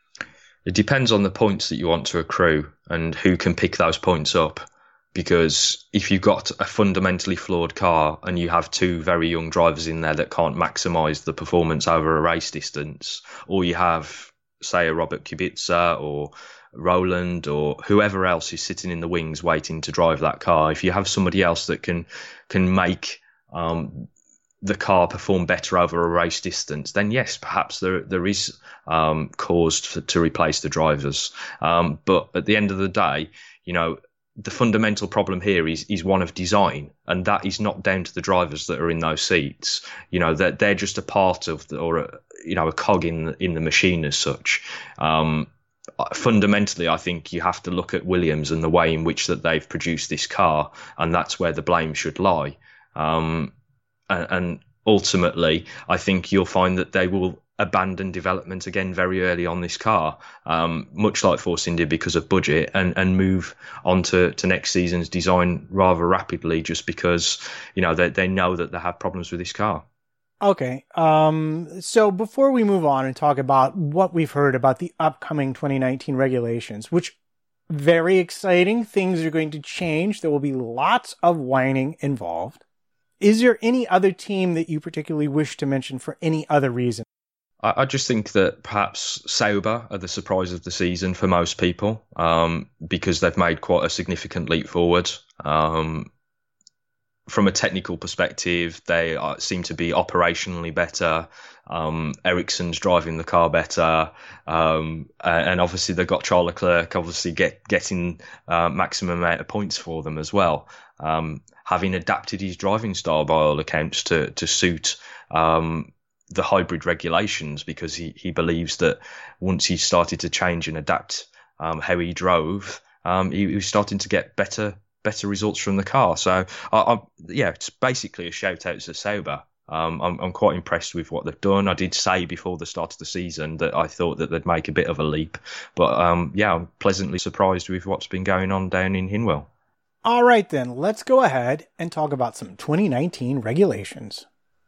Speaker 6: It depends on the points that you want to accrue and who can pick those points up. Because if you've got a fundamentally flawed car and you have two very young drivers in there that can't maximise the performance over a race distance, or you have, say, a Robert Kubica or Roland or whoever else is sitting in the wings waiting to drive that car, if you have somebody else that can can make um, the car perform better over a race distance, then yes, perhaps there there is um, cause to, to replace the drivers. Um, but at the end of the day, you know, the fundamental problem here is is one of design, and that is not down to the drivers that are in those seats. You know, that they're, they're just a part of the, or a, you know, a cog in the, in the machine as such. Um, fundamentally, I think you have to look at Williams and the way in which that they've produced this car, and that's where the blame should lie. Um, and, and ultimately, I think you'll find that they will abandon development again very early on this car, um, much like Force India because of budget, and, and move on to, to next season's design rather rapidly just because, you know, they, they know that they have problems with this car.
Speaker 5: Okay. Um, so before we move on and talk about what we've heard about the upcoming twenty nineteen regulations, which very exciting, things are going to change. There will be lots of whining involved. Is there any other team that you particularly wish to mention for any other reason?
Speaker 6: I just think that perhaps Sauber are the surprise of the season for most people, um, because they've made quite a significant leap forward. Um, from a technical perspective, they are, seem to be operationally better. Um, Ericsson's driving the car better. Um, and obviously they've got Charles Leclerc obviously get, getting uh, maximum amount of points for them as well. Um, having adapted his driving style by all accounts to, to suit um, the hybrid regulations, because he, he believes that once he started to change and adapt um, how he drove, um, he, he was starting to get better better results from the car. So, I, I, yeah, it's basically a shout out to Sauber. Um, I'm, I'm quite impressed with what they've done. I did say before the start of the season that I thought that they'd make a bit of a leap. But um, yeah, I'm pleasantly surprised with what's been going on down in Hinwell.
Speaker 5: All right, then, let's go ahead and talk about some twenty nineteen regulations.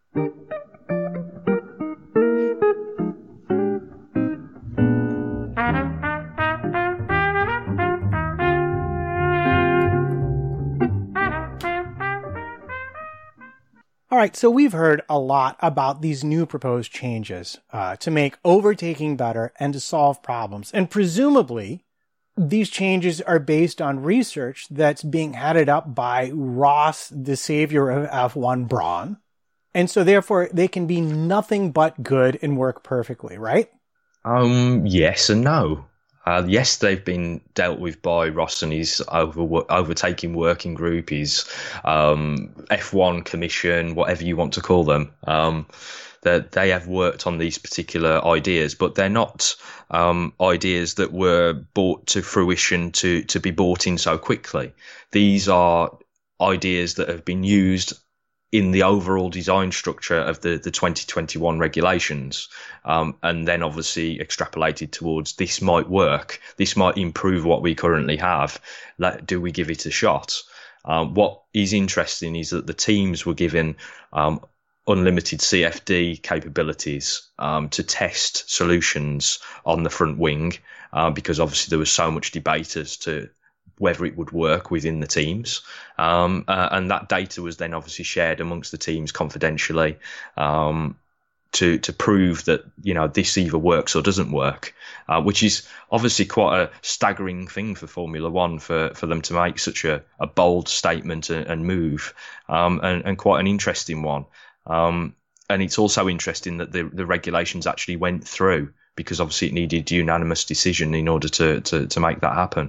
Speaker 5: All right, so we've heard a lot about these new proposed changes uh, to make overtaking better and to solve problems. And presumably, these changes are based on research that's being headed up by Ross, the savior of F one, Brawn. And so therefore, they can be nothing but good and work perfectly, right?
Speaker 6: Um, yes and no. Uh, yes, they've been dealt with by Ross and his over, overtaking working group, his um, F one commission, whatever you want to call them. Um, that they have worked on these particular ideas, but they're not um, ideas that were brought to fruition to, to be bought in so quickly. These are ideas that have been used in the overall design structure of the, the twenty twenty-one regulations, um, and then obviously extrapolated towards this might work, this might improve what we currently have. Let, do we give it a shot? Um, what is interesting is that the teams were given um, unlimited C F D capabilities um, to test solutions on the front wing, uh, because obviously there was so much debate as to whether it would work within the teams. Um, uh, and that data was then obviously shared amongst the teams confidentially, um, to to prove that, you know, this either works or doesn't work, uh, which is obviously quite a staggering thing for Formula One, for, for them to make such a, a bold statement and, and move, um, and, and quite an interesting one. Um, and it's also interesting that the, the regulations actually went through, because obviously it needed unanimous decision in order to, to, to make that happen.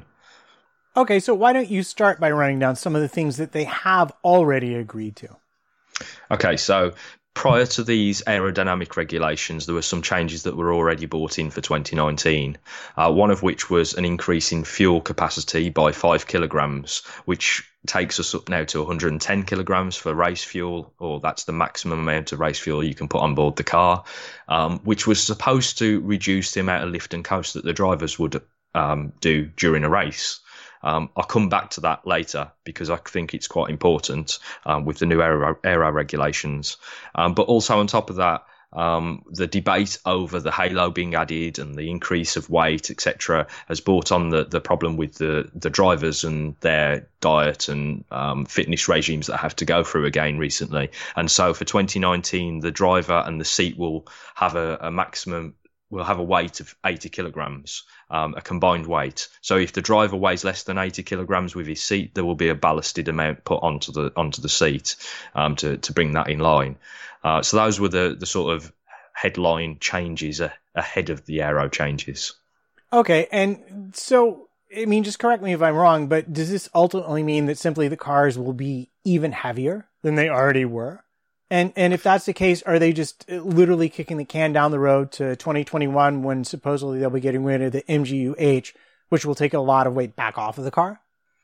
Speaker 5: Okay, so why don't you start by running down some of the things that they have already agreed to?
Speaker 6: Okay, so prior to these aerodynamic regulations, there were some changes that were already brought in for twenty nineteen, uh, one of which was an increase in fuel capacity by five kilograms, which takes us up now to one hundred ten kilograms for race fuel, or that's the maximum amount of race fuel you can put on board the car, um, which was supposed to reduce the amount of lift and coast that the drivers would um, do during a race. Um, I'll come back to that later because I think it's quite important um, with the new aero, aero regulations. Um, but also on top of that, um, the debate over the halo being added and the increase of weight, et cetera, has brought on the, the problem with the, the drivers and their diet and um, fitness regimes that have to go through again recently. And so for twenty nineteen, the driver and the seat will have a, a maximum will have a weight of eighty kilograms, um, a combined weight. So if the driver weighs less than eighty kilograms with his seat, there will be a ballasted amount put onto the onto the seat um, to to bring that in line. Uh, so those were the the sort of headline changes a, ahead of the aero changes.
Speaker 5: Okay, and so I mean, just correct me if I'm wrong, but does this ultimately mean that simply the cars will be even heavier than they already were? And and if that's the case, are they just literally kicking the can down the road to twenty twenty-one when supposedly they'll be getting rid of the M G U H, which will take a lot of weight back off of the car?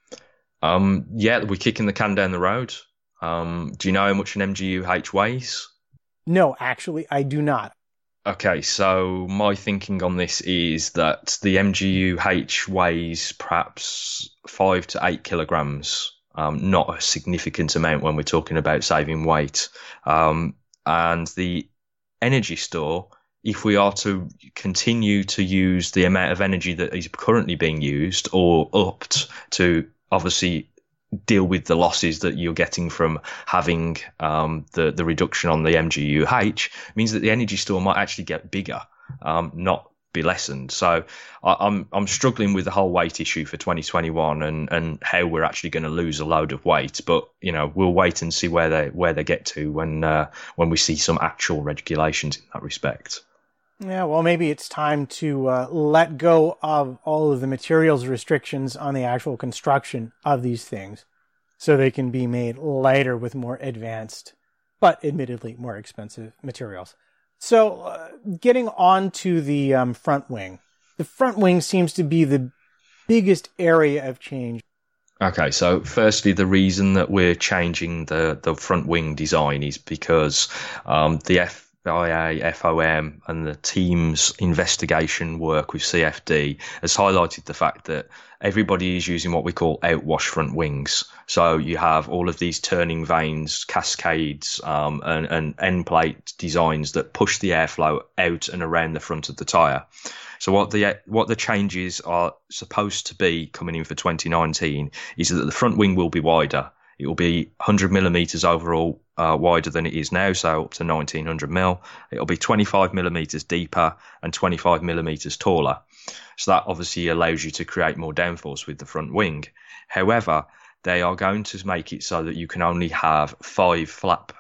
Speaker 6: Um, yeah, we're kicking the can down the road. Um, do you know how much an M G U H weighs?
Speaker 5: No, actually, I do not.
Speaker 6: Okay, so my thinking on this is that the M G U H weighs perhaps five to eight kilograms. Um, not a significant amount when we're talking about saving weight. Um, and the energy store, if we are to continue to use the amount of energy that is currently being used, or upped to obviously deal with the losses that you're getting from having um, the, the reduction on the M G U H, means that the energy store might actually get bigger, um, not be lessened. So I, I'm I'm struggling with the whole weight issue for twenty twenty-one and and how we're actually going to lose a load of weight. But you know, we'll wait and see where they where they get to when uh, when we see some actual regulations in that respect.
Speaker 5: Yeah, well, maybe it's time to uh, let go of all of the materials restrictions on the actual construction of these things, so they can be made lighter with more advanced, but admittedly more expensive materials. So, uh, getting on to the um, front wing. The front wing seems to be the biggest area of change.
Speaker 6: Okay, so firstly, the reason that we're changing the, the front wing design is because um, the F I A, F O M and the team's investigation work with C F D has highlighted the fact that everybody is using what we call outwash front wings. So you have all of these turning vanes, cascades, um, and, and end plate designs that push the airflow out and around the front of the tyre. So what the what the changes are supposed to be coming in for twenty nineteen is that the front wing will be wider. It will be one hundred millimeters overall uh, wider than it is now, so up to nineteen hundred mil. It'll be twenty-five millimeters deeper and twenty-five millimeters taller. So that obviously allows you to create more downforce with the front wing. However, they are going to make it so that you can only have five flap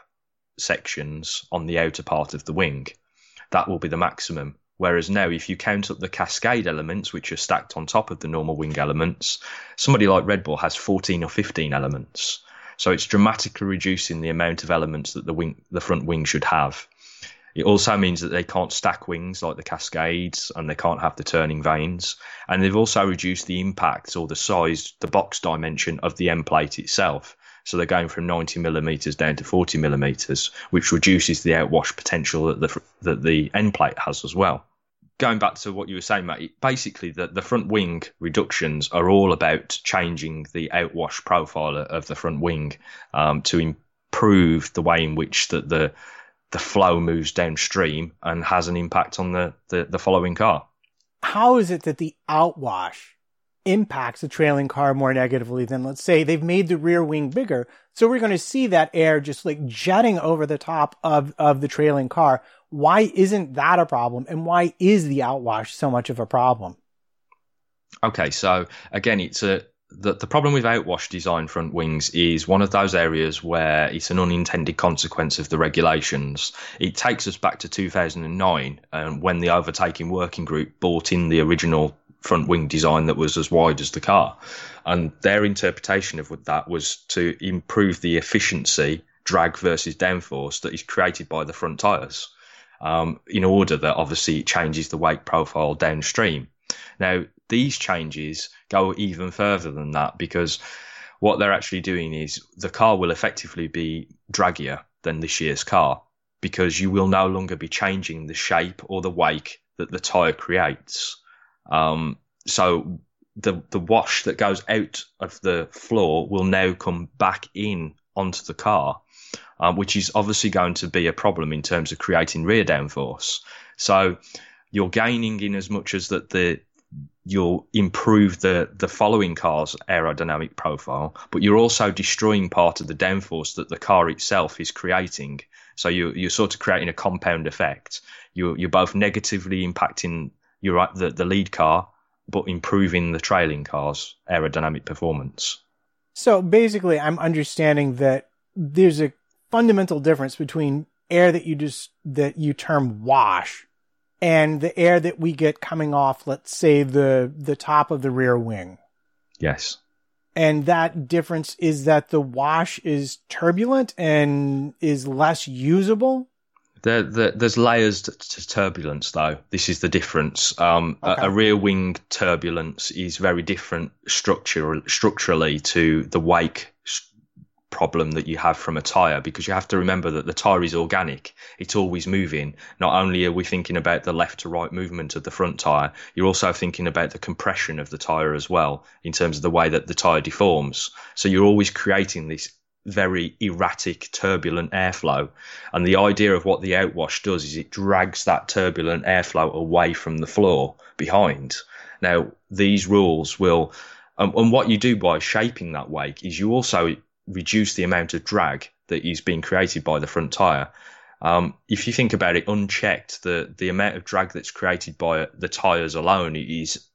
Speaker 6: sections on the outer part of the wing. That will be the maximum. Whereas now, if you count up the cascade elements, which are stacked on top of the normal wing elements, somebody like Red Bull has fourteen or fifteen elements. So it's dramatically reducing the amount of elements that the wing, the front wing should have. It also means that they can't stack wings like the cascades, and they can't have the turning vanes. And they've also reduced the impact or the size, the box dimension of the end plate itself. So they're going from ninety millimeters down to forty millimeters, which reduces the outwash potential that the, that the end plate has as well. going back to what you were saying, Matt, basically the, the front wing reductions are all about changing the outwash profile of the front wing um, to improve the way in which the, the the flow moves downstream and has an impact on the, the, the following car.
Speaker 5: How is it that the outwash impacts the trailing car more negatively than, let's say, they've made the rear wing bigger, so we're going to see that air just like jetting over the top of, of the trailing car? Why isn't that a problem? And why is the outwash so much of a problem?
Speaker 6: Okay, so again, it's a the, the problem with outwash design front wings is one of those areas where it's an unintended consequence of the regulations. It takes us back to two thousand nine, um, when the Overtaking Working Group brought in the original front wing design that was as wide as the car. And their interpretation of that was to improve the efficiency, drag versus downforce, that is created by the front tyres. Um, in order that obviously it changes the weight profile downstream. Now, these changes go even further than that, because what they're actually doing is the car will effectively be draggier than this year's car, because you will no longer be changing the shape or the wake that the tyre creates. Um, so the the wash that goes out of the floor will now come back in onto the car, Um, which is obviously going to be a problem in terms of creating rear downforce. So you're gaining in as much as that the you'll improve the, the following car's aerodynamic profile, but you're also destroying part of the downforce that the car itself is creating. So you, you're sort of creating a compound effect. You're, you're both negatively impacting your, the, the lead car, but improving the trailing car's aerodynamic performance.
Speaker 5: So basically, I'm understanding that there's a fundamental difference between air that you just that you term wash and the air that we get coming off, let's say, the the top of the rear wing.
Speaker 6: Yes.
Speaker 5: And that difference is that the wash is turbulent and is less usable?
Speaker 6: There, there, there's layers to, to turbulence, though. This is the difference. Um,
Speaker 5: okay.
Speaker 6: a, a rear wing turbulence is very different structure, structurally to the wake problem that you have from a tyre, because you have to remember that the tyre is organic. It's always moving. Not only are we thinking about the left to right movement of the front tyre, you're also thinking about the compression of the tyre as well, in terms of the way that the tyre deforms. So you're always creating this very erratic, turbulent airflow. And the idea of what the outwash does is it drags that turbulent airflow away from the floor behind. Now, these rules will, um, and what you do by shaping that wake is you also reduce the amount of drag that is being created by the front tyre. Um, if you think about it unchecked, the, the amount of drag that's created by the tyres alone is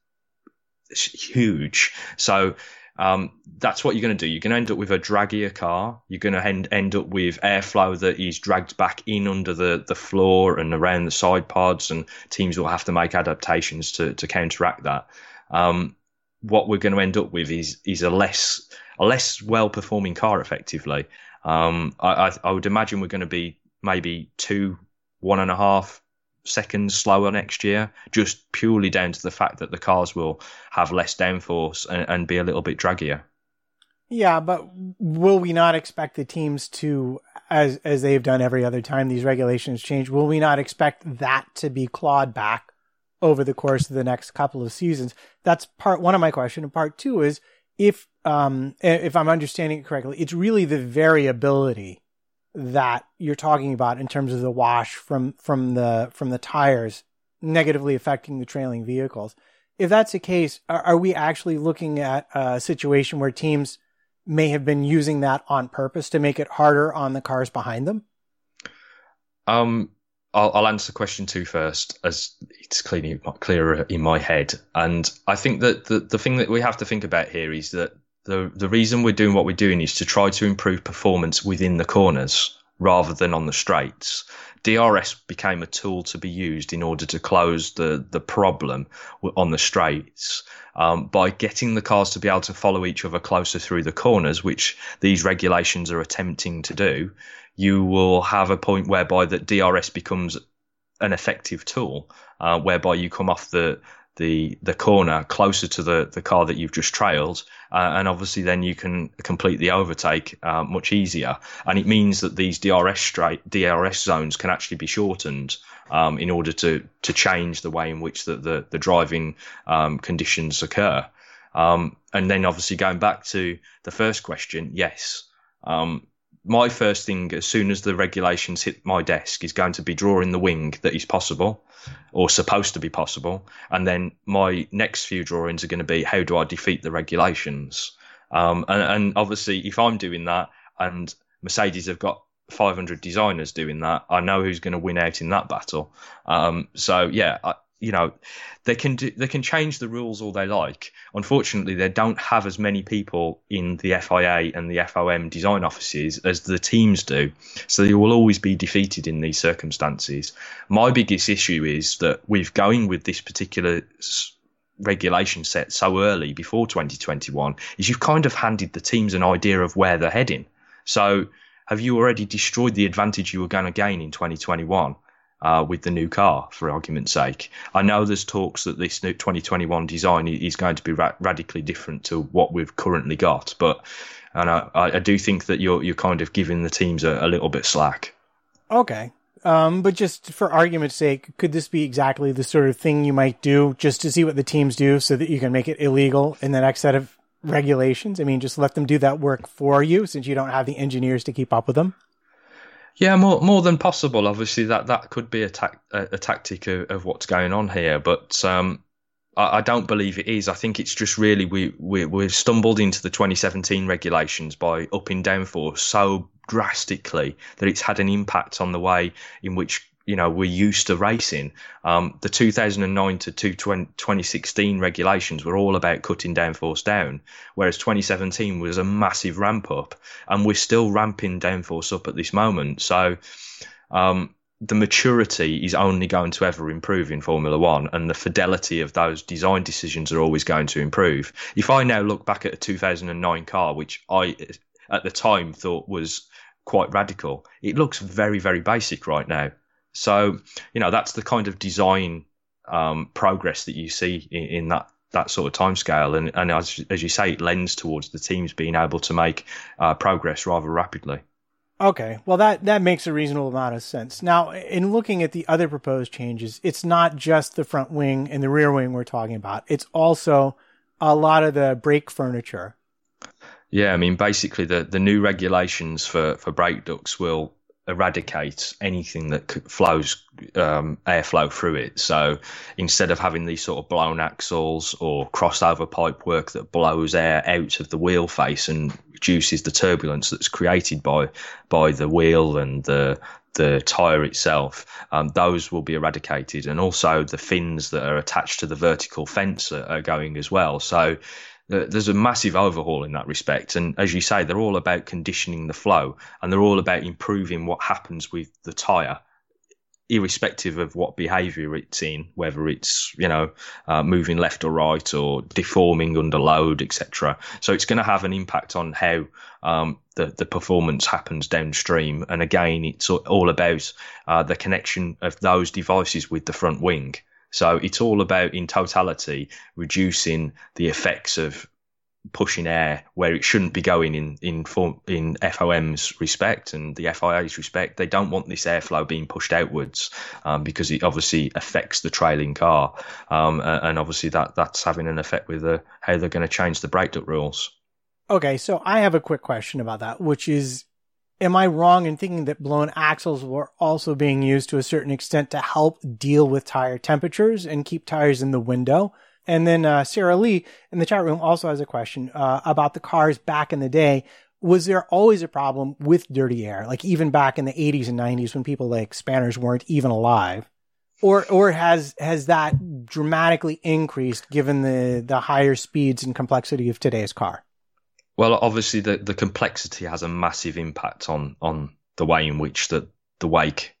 Speaker 6: huge. So um, that's what you're going to do. You're going to end up with a draggier car. You're going to end, end up with airflow that is dragged back in under the, the floor and around the side pods, and teams will have to make adaptations to, to counteract that. Um, what we're going to end up with is is a less a less well performing car, effectively. Um, I, I, I would imagine we're going to be maybe two, one and a half seconds slower next year, just purely down to the fact that the cars will have less downforce and, and be a little bit draggier.
Speaker 5: Yeah, but will we not expect the teams to, as as they've done every other time these regulations change, will we not expect that to be clawed back over the course of the next couple of seasons? That's part one of my question. And part two is, if um if I'm understanding it correctly, it's really the variability that you're talking about in terms of the wash from from the from the tires negatively affecting the trailing vehicles. If that's the case, are, are we actually looking at a situation where teams may have been using that on purpose to make it harder on the cars behind them?
Speaker 6: Um. I'll, I'll answer question two first, as it's clearly clearer in my head. And I think that the, the thing that we have to think about here is that the, the reason we're doing what we're doing is to try to improve performance within the corners rather than on the straights. D R S became a tool to be used in order to close the, the problem on the straights um, by getting the cars to be able to follow each other closer through the corners, which these regulations are attempting to do. You will have a point whereby that D R S becomes an effective tool, uh, whereby you come off the the the corner closer to the, the car that you've just trailed, uh, and obviously then you can complete the overtake uh, much easier. And it means that these D R S straight D R S zones can actually be shortened um, in order to to change the way in which the the, the driving um, conditions occur. Um, and then obviously going back to the first question, yes. Um, my first thing, as soon as the regulations hit my desk, is going to be drawing the wing that is possible or supposed to be possible. And then my next few drawings are going to be, how do I defeat the regulations? Um, and, and obviously, if I'm doing that and Mercedes have got five hundred designers doing that, I know who's going to win out in that battle. Um, so, yeah, I, you know, they can do, they can change the rules all they like. Unfortunately, they don't have as many people in the F I A and the F O M design offices as the teams do. So they will always be defeated in these circumstances. My biggest issue is that we're going with this particular regulation set so early before twenty twenty-one is you've kind of handed the teams an idea of where they're heading. So have you already destroyed the advantage you were going to gain in twenty twenty-one? Uh, with the new car, for argument's sake? I know there's talks that this new twenty twenty-one design is going to be ra- radically different to what we've currently got, but and I, I do think that you're you're kind of giving the teams a, a little bit slack.
Speaker 5: Okay, um, but just for argument's sake, could this be exactly the sort of thing you might do just to see what the teams do, so that you can make it illegal in the next set of regulations? I mean, just let them do that work for you, since you don't have the engineers to keep up with them.
Speaker 6: Yeah, more more than possible. Obviously, that, that could be a, ta- a, a tactic of, of what's going on here, but um, I, I don't believe it is. I think it's just really we, we we've stumbled into the twenty seventeen regulations by upping downforce so drastically that it's had an impact on the way in which, you know, we're used to racing. Um, the two thousand nine to twenty sixteen regulations were all about cutting downforce down, whereas twenty seventeen was a massive ramp up, and we're still ramping downforce up at this moment. So um, the maturity is only going to ever improve in Formula One, and the fidelity of those design decisions are always going to improve. If I now look back at a two thousand nine car, which I at the time thought was quite radical, it looks very, very basic right now. So, you know, that's the kind of design um, progress that you see in, in that, that sort of timescale. And, and as, as you say, it lends towards the teams being able to make uh, progress rather rapidly.
Speaker 5: Okay, well, that, that makes a reasonable amount of sense. Now, in looking at the other proposed changes, it's not just the front wing and the rear wing we're talking about. It's also a lot of the brake furniture.
Speaker 6: Yeah, I mean, basically, the, the new regulations for, for brake ducts will eradicate anything that flows um, airflow through it. So instead of having these sort of blown axles or crossover pipe work that blows air out of the wheel face and reduces the turbulence that's created by by the wheel and the the tyre itself, um, those will be eradicated. And also the fins that are attached to the vertical fence are, are going as well. So there's a massive overhaul in that respect. And as you say, they're all about conditioning the flow, and they're all about improving what happens with the tyre, irrespective of what behaviour it's in, whether it's, you know, uh, moving left or right or deforming under load, et cetera. So it's going to have an impact on how um, the, the performance happens downstream. And again, it's all about uh, the connection of those devices with the front wing. So it's all about, in totality, reducing the effects of pushing air where it shouldn't be going in in form, in F O M's respect and the F I A's respect. They don't want this airflow being pushed outwards um, because it obviously affects the trailing car, um, and obviously that that's having an effect with the, how they're going to change the brake duct rules.
Speaker 5: Okay, so I have a quick question about that, which is, am I wrong in thinking that blown axles were also being used to a certain extent to help deal with tire temperatures and keep tires in the window? And then uh, Sarah Lee in the chat room also has a question uh, about the cars back in the day. Was there always a problem with dirty air, like even back in the eighties and nineties when people like Spanners weren't even alive? Or or has has that dramatically increased given the, the higher speeds and complexity of today's car?
Speaker 6: Well, obviously, the, the complexity has a massive impact on, on the way in which the, the wake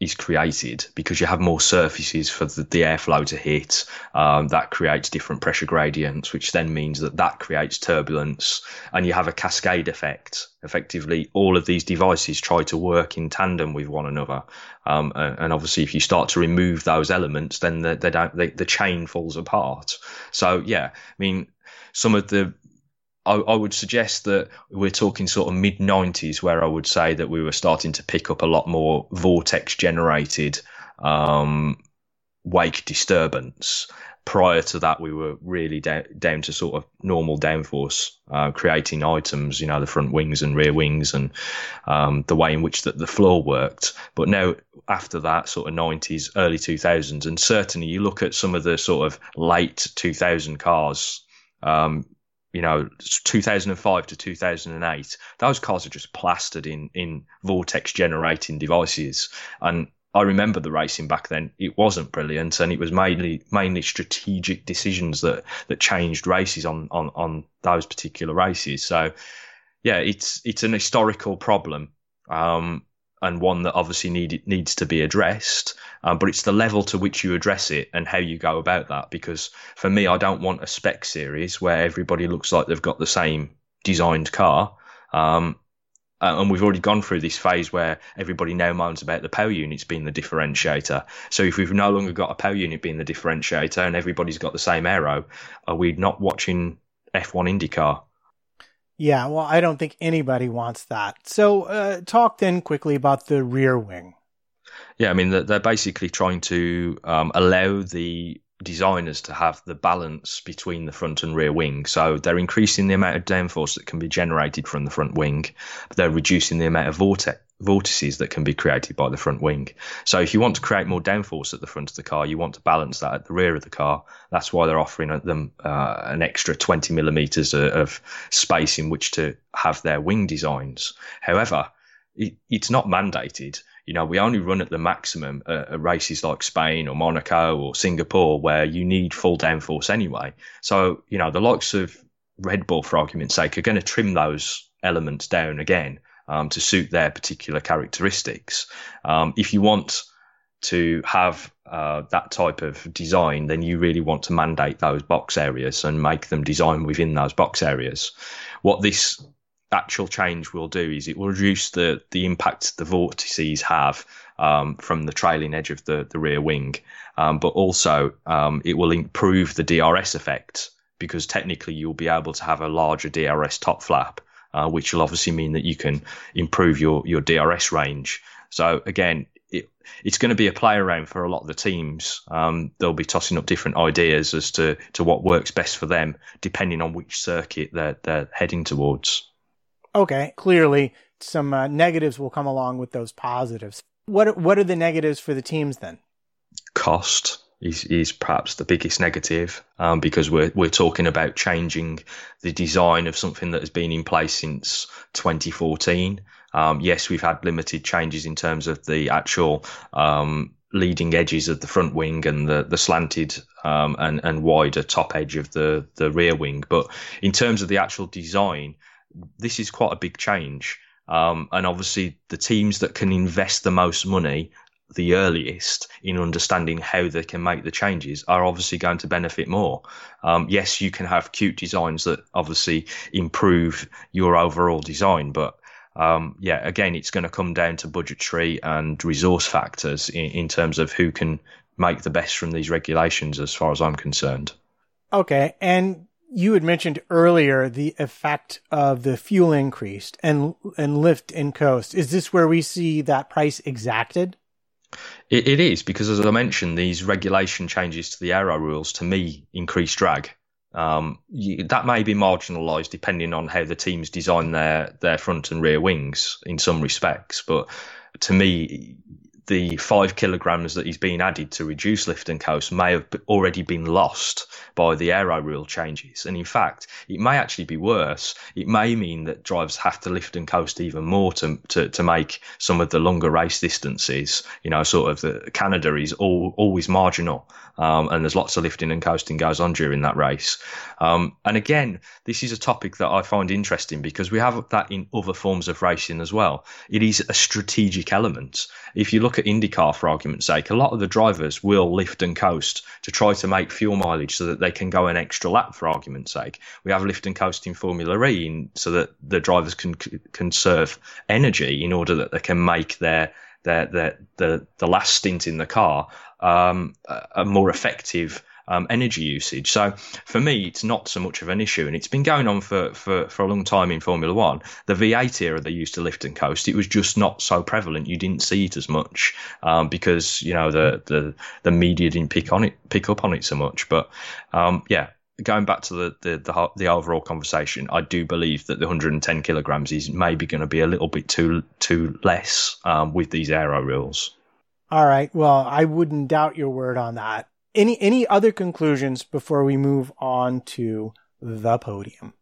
Speaker 6: is created because you have more surfaces for the, the airflow to hit. Um, that creates different pressure gradients, which then means that that creates turbulence, and you have a cascade effect. Effectively, all of these devices try to work in tandem with one another. Um, and, and obviously, if you start to remove those elements, then the, they don't, they, the chain falls apart. So, yeah, I mean, some of the I, I would suggest that we're talking sort of mid nineties, where I would say that we were starting to pick up a lot more vortex generated um, wake disturbance. Prior to that, we were really da- down to sort of normal downforce, uh, creating items, you know, the front wings and rear wings, and um, the way in which that the floor worked. But now, after that, sort of nineties, early two thousands, and certainly you look at some of the sort of late two thousand cars, um, you know, two thousand five to two thousand eight, those cars are just plastered in, in vortex generating devices. And I remember the racing back then. It wasn't brilliant, and it was mainly mainly strategic decisions that, that changed races on, on, on those particular races. So, yeah, it's it's an historical problem, um, and one that obviously need, needs to be addressed. Um, but it's the level to which you address it and how you go about that. Because for me, I don't want a spec series where everybody looks like they've got the same designed car. Um, and we've already gone through this phase where everybody now moans about the power units being the differentiator. So if we've no longer got a power unit being the differentiator and everybody's got the same aero, are we not watching F one IndyCar?
Speaker 5: Yeah, well, I don't think anybody wants that. So uh, talk then quickly about the rear wing.
Speaker 6: Yeah, I mean, they're basically trying to um, allow the designers to have the balance between the front and rear wing. So they're increasing the amount of downforce that can be generated from the front wing, but they're reducing the amount of vortex, vortices that can be created by the front wing. So if you want to create more downforce at the front of the car, you want to balance that at the rear of the car. That's why they're offering them uh, an extra twenty millimeters of space in which to have their wing designs. However, it, it's not mandated. You know, we only run at the maximum uh, at races like Spain or Monaco or Singapore, where you need full downforce anyway. So, you know, the likes of Red Bull, for argument's sake, are going to trim those elements down again um, to suit their particular characteristics. Um, if you want to have uh, that type of design, then you really want to mandate those box areas and make them design within those box areas. What this actual change will do is it will reduce the the impact the vortices have um, from the trailing edge of the, the rear wing, um, but also um, it will improve the D R S effect, because technically you'll be able to have a larger D R S top flap, uh, which will obviously mean that you can improve your, your D R S range. So again, it, it's going to be a play around for a lot of the teams. Um, they'll be tossing up different ideas as to, to what works best for them, depending on which circuit they're, they're heading towards.
Speaker 5: Okay, clearly some uh, negatives will come along with those positives. What what are the negatives for the teams then?
Speaker 6: Cost is is perhaps the biggest negative, um, because we're we're talking about changing the design of something that has been in place since twenty fourteen. Um, yes, we've had limited changes in terms of the actual um, leading edges of the front wing and the the slanted um, and and wider top edge of the the rear wing, but in terms of the actual design, this is quite a big change. Um, and obviously the teams that can invest the most money the earliest in understanding how they can make the changes are obviously going to benefit more. Um, yes, you can have cute designs that obviously improve your overall design, but um, yeah, again, it's going to come down to budgetary and resource factors in, in terms of who can make the best from these regulations, as far as I'm concerned.
Speaker 5: Okay, and you had mentioned earlier the effect of the fuel increase and and lift and coast. Is this where we see that price exacted?
Speaker 6: It, it is, because as I mentioned, these regulation changes to the aero rules, to me, increase drag. Um, you, that may be marginalised depending on how the teams design their, their front and rear wings in some respects. But to me, the five kilograms that is being added to reduce lift and coast may have already been lost by the aero rule changes. And in fact, it may actually be worse. It may mean that drivers have to lift and coast even more to to, to make some of the longer race distances. You know, sort of the Canada is all, always marginal. Um, and there's lots of lifting and coasting goes on during that race. Um, and again, this is a topic that I find interesting because we have that in other forms of racing as well. It is a strategic element. If you look look at IndyCar, for argument's sake, a lot of the drivers will lift and coast to try to make fuel mileage so that they can go an extra lap, for argument's sake. We have lift and coast in Formula E in, so that the drivers can conserve energy in order that they can make their their, their the the last stint in the car um, a, a more effective Um, energy usage. So for me, it's not so much of an issue, and it's been going on for, for, for a long time in Formula One. The V eight era, they used to lift and coast. It was just not so prevalent. You didn't see it as much um, because you know the, the the media didn't pick on it, pick up on it so much. But um, yeah, going back to the, the the the overall conversation, I do believe that the one hundred ten kilograms is maybe going to be a little bit too too less um, with these aero rules.
Speaker 5: All right. Well, I wouldn't doubt your word on that. Any any other conclusions before we move on to the podium?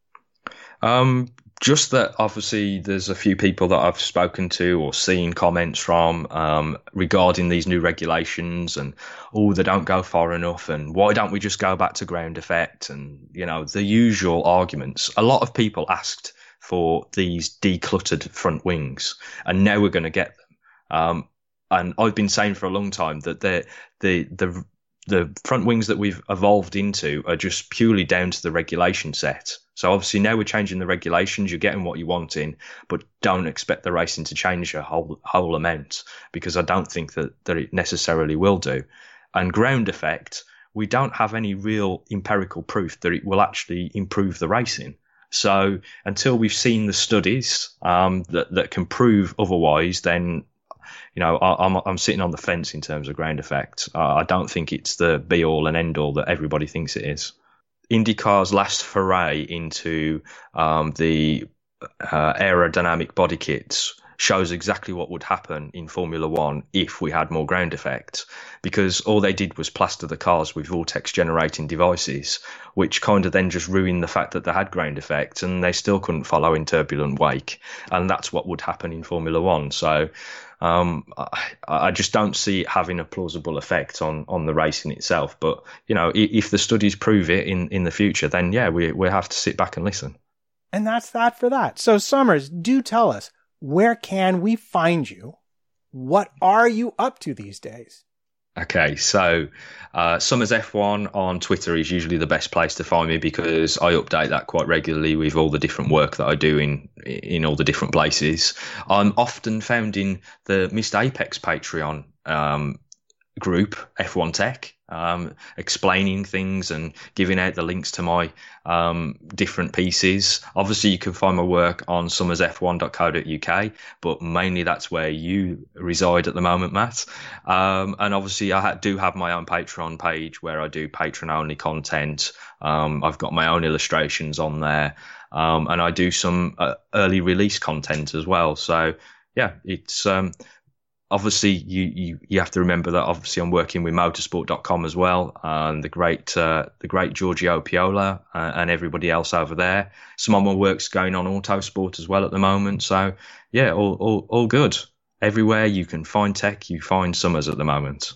Speaker 6: Um, just that obviously there's a few people that I've spoken to or seen comments from um, regarding these new regulations and, oh, they don't go far enough and why don't we just go back to ground effect and, you know, the usual arguments. A lot of people asked for these decluttered front wings and now we're going to get them. Um, and I've been saying for a long time that the the the the front wings that we've evolved into are just purely down to the regulation set. So obviously now we're changing the regulations, you're getting what you want in, but don't expect the racing to change a whole whole amount because I don't think that, that it necessarily will do. And ground effect, we don't have any real empirical proof that it will actually improve the racing. So until we've seen the studies um, that, that can prove otherwise, then You know, I, I'm I'm sitting on the fence in terms of ground effect. Uh, I don't think it's the be all and end all that everybody thinks it is. IndyCar's last foray into um, the uh, aerodynamic body kits shows exactly what would happen in Formula One if we had more ground effect, because all they did was plaster the cars with vortex generating devices, which kind of then just ruined the fact that they had ground effect and they still couldn't follow in turbulent wake. And that's what would happen in Formula One. So um, I, I just don't see it having a plausible effect on, on the racing itself. But, you know, if the studies prove it in, in the future, then yeah, we, we have to sit back and listen.
Speaker 5: And that's that for that. So Summers, do tell us, where can we find you? What are you up to these days?
Speaker 6: Okay, so uh, Summers F one on Twitter is usually the best place to find me because I update that quite regularly with all the different work that I do in in all the different places. I'm often found in the Missed Apex Patreon um, group, F one Tech, um, explaining things and giving out the links to my um, different pieces. Obviously, you can find my work on summers f one dot co dot u k, but mainly that's where you reside at the moment, Matt. Um, and obviously, I ha- do have my own Patreon page where I do Patreon-only content. Um, I've got my own illustrations on there, um, and I do some uh, early release content as well. So, yeah, it's... Um, Obviously, you, you, you have to remember that obviously I'm working with motorsport dot com as well, and the great uh, the great Giorgio Piola uh, and everybody else over there. Some of my work's going on Autosport as well at the moment. So, yeah, all, all, all good. Everywhere you can find tech, you find Summers at the moment.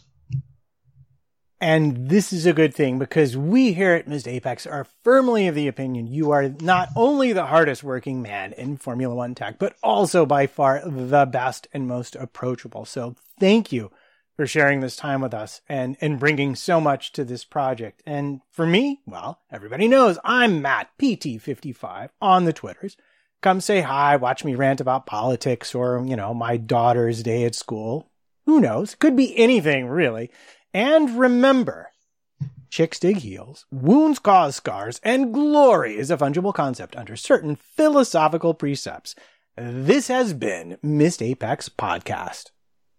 Speaker 5: And this is a good thing because we here at Missed Apex are firmly of the opinion you are not only the hardest working man in Formula One tech, but also by far the best and most approachable. So thank you for sharing this time with us and, and bringing so much to this project. And for me, well, everybody knows I'm Matt P T fifty-five on the Twitters. Come say hi, watch me rant about politics or, you know, my daughter's day at school. Who knows? Could be anything, really. And remember, chicks dig heels, wounds cause scars, and glory is a fungible concept under certain philosophical precepts. This has been Missed Apex Podcast.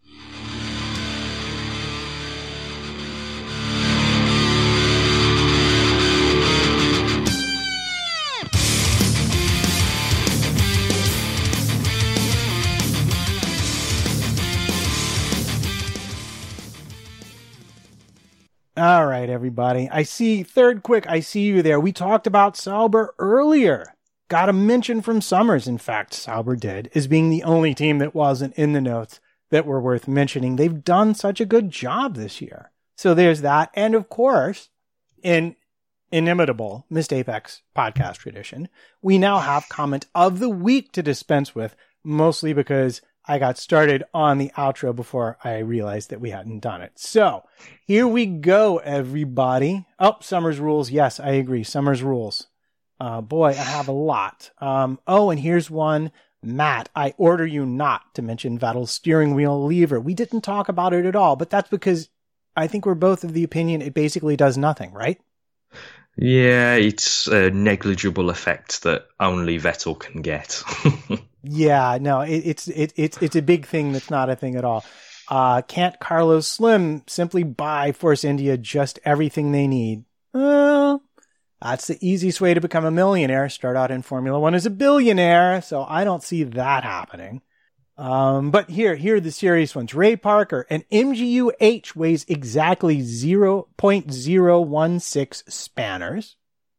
Speaker 5: All right, everybody. I see, third quick, I see you there. We talked about Sauber earlier. Got a mention from Summers, in fact, Sauber did, as being the only team that wasn't in the notes that were worth mentioning. They've done such a good job this year. So there's that. And of course, in inimitable Missed Apex podcast tradition, we now have comment of the week to dispense with, mostly because I got started on the outro before I realized that we hadn't done it. So here we go, everybody. Oh, Summers rules. Yes, I agree. Summers rules. Uh, boy, I have a lot. Um, oh, and here's one. Matt, I order you not to mention Vettel's steering wheel lever. We didn't talk about it at all, but that's because I think we're both of the opinion it basically does nothing, right?
Speaker 6: Yeah, it's a negligible effect that only Vettel can get.
Speaker 5: Yeah, no, it, it's it, it's it's a big thing that's not a thing at all. Uh, can't Carlos Slim simply buy Force India just everything they need? Well, that's the easiest way to become a millionaire. Start out in Formula One as a billionaire. So I don't see that happening. Um, but here, here are the serious ones. Ray Parker, an M G U H weighs exactly zero point zero one six spanners.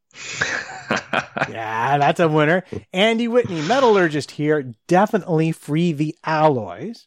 Speaker 5: Yeah, that's a winner. Andy Whitney, metallurgist here. Definitely free the alloys.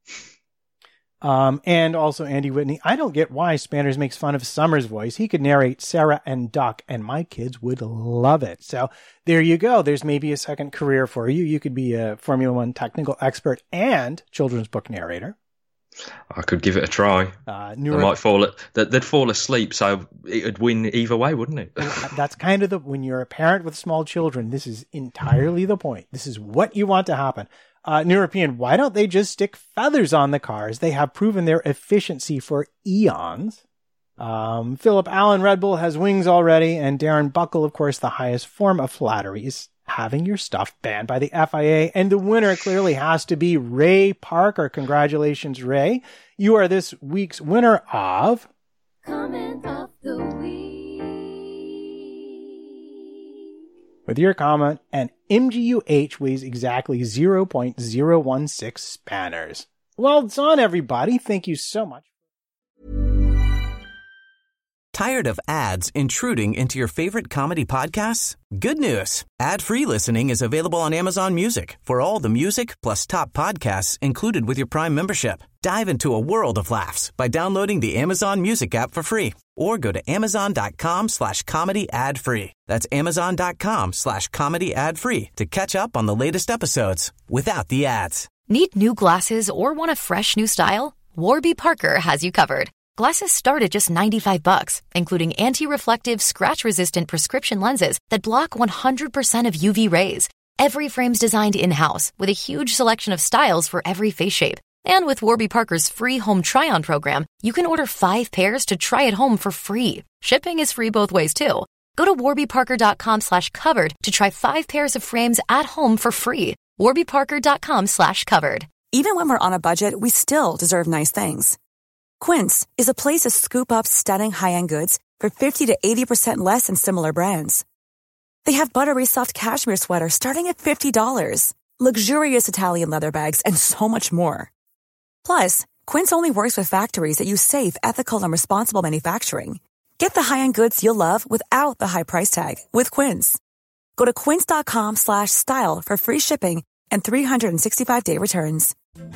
Speaker 5: Um, and also Andy Whitney, I don't get why Spanners makes fun of Summer's voice. He could narrate Sarah and Duck, and my kids would love it. So there you go. There's maybe a second career for you. You could be a Formula One technical expert and children's book narrator.
Speaker 6: I could give it a try.
Speaker 5: Uh,
Speaker 6: they might fall. They'd fall asleep, so it'd win either way, wouldn't it?
Speaker 5: That's kind of the when you're a parent with small children. This is entirely the point. This is what you want to happen. Uh, European, why don't they just stick feathers on the cars? They have proven their efficiency for eons. Um, Philip Allen, Red Bull has wings already, and Darren Buckle, of course, the highest form of flattery is having your stuff banned by the F I A, and the winner clearly has to be Ray Parker. Congratulations, Ray. You are this week's winner of
Speaker 8: Comment of the Week.
Speaker 5: With your comment, an M G U H weighs exactly zero point zero one six spanners. Well done, everybody. Thank you so much.
Speaker 1: Tired of ads intruding into your favorite comedy podcasts? Good news. Ad-free listening is available on Amazon Music for all the music plus top podcasts included with your Prime membership. Dive into a world of laughs by downloading the Amazon Music app for free or go to amazon.com slash comedy ad free. That's amazon.com slash comedy ad free to catch up on the latest episodes without the ads.
Speaker 3: Need new glasses or want a fresh new style? Warby Parker has you covered. Glasses start at just ninety-five bucks, including anti-reflective, scratch-resistant prescription lenses that block one hundred percent of U V rays. Every frame's designed in-house with a huge selection of styles for every face shape. And with Warby Parker's free home try-on program, you can order five pairs to try at home for free. Shipping is free both ways, too. Go to warbyparker.com slash covered to try five pairs of frames at home for free. warbyparker.com slash covered.
Speaker 7: Even when we're on a budget, we still deserve nice things. Quince is a place to scoop up stunning high-end goods for fifty to eighty percent less than similar brands. They have buttery soft cashmere sweaters starting at fifty dollars, luxurious Italian leather bags, and so much more. Plus, Quince only works with factories that use safe, ethical, and responsible manufacturing. Get the high-end goods you'll love without the high price tag with Quince. Go to quince.com slash style for free shipping and three sixty-five day returns.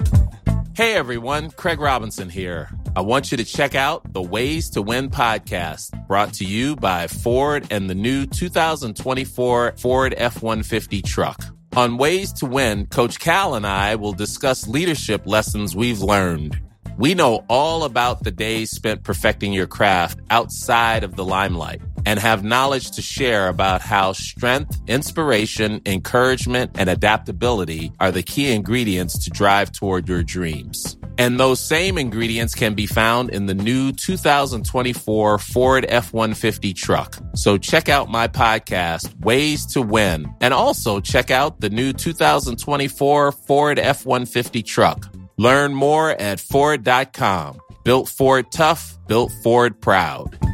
Speaker 9: Hey everyone, Craig Robinson here. I want you to check out the Ways to Win podcast, brought to you by Ford and the new two thousand twenty-four Ford F one fifty truck. On Ways to Win, Coach Cal and I will discuss leadership lessons we've learned. We know all about the days spent perfecting your craft outside of the limelight and have knowledge to share about how strength, inspiration, encouragement, and adaptability are the key ingredients to drive toward your dreams. And those same ingredients can be found in the new two thousand twenty-four Ford F one fifty truck. So check out my podcast, Ways to Win, and also check out the new two thousand twenty-four Ford F one fifty truck. Learn more at Ford dot com. Built Ford tough, built Ford proud.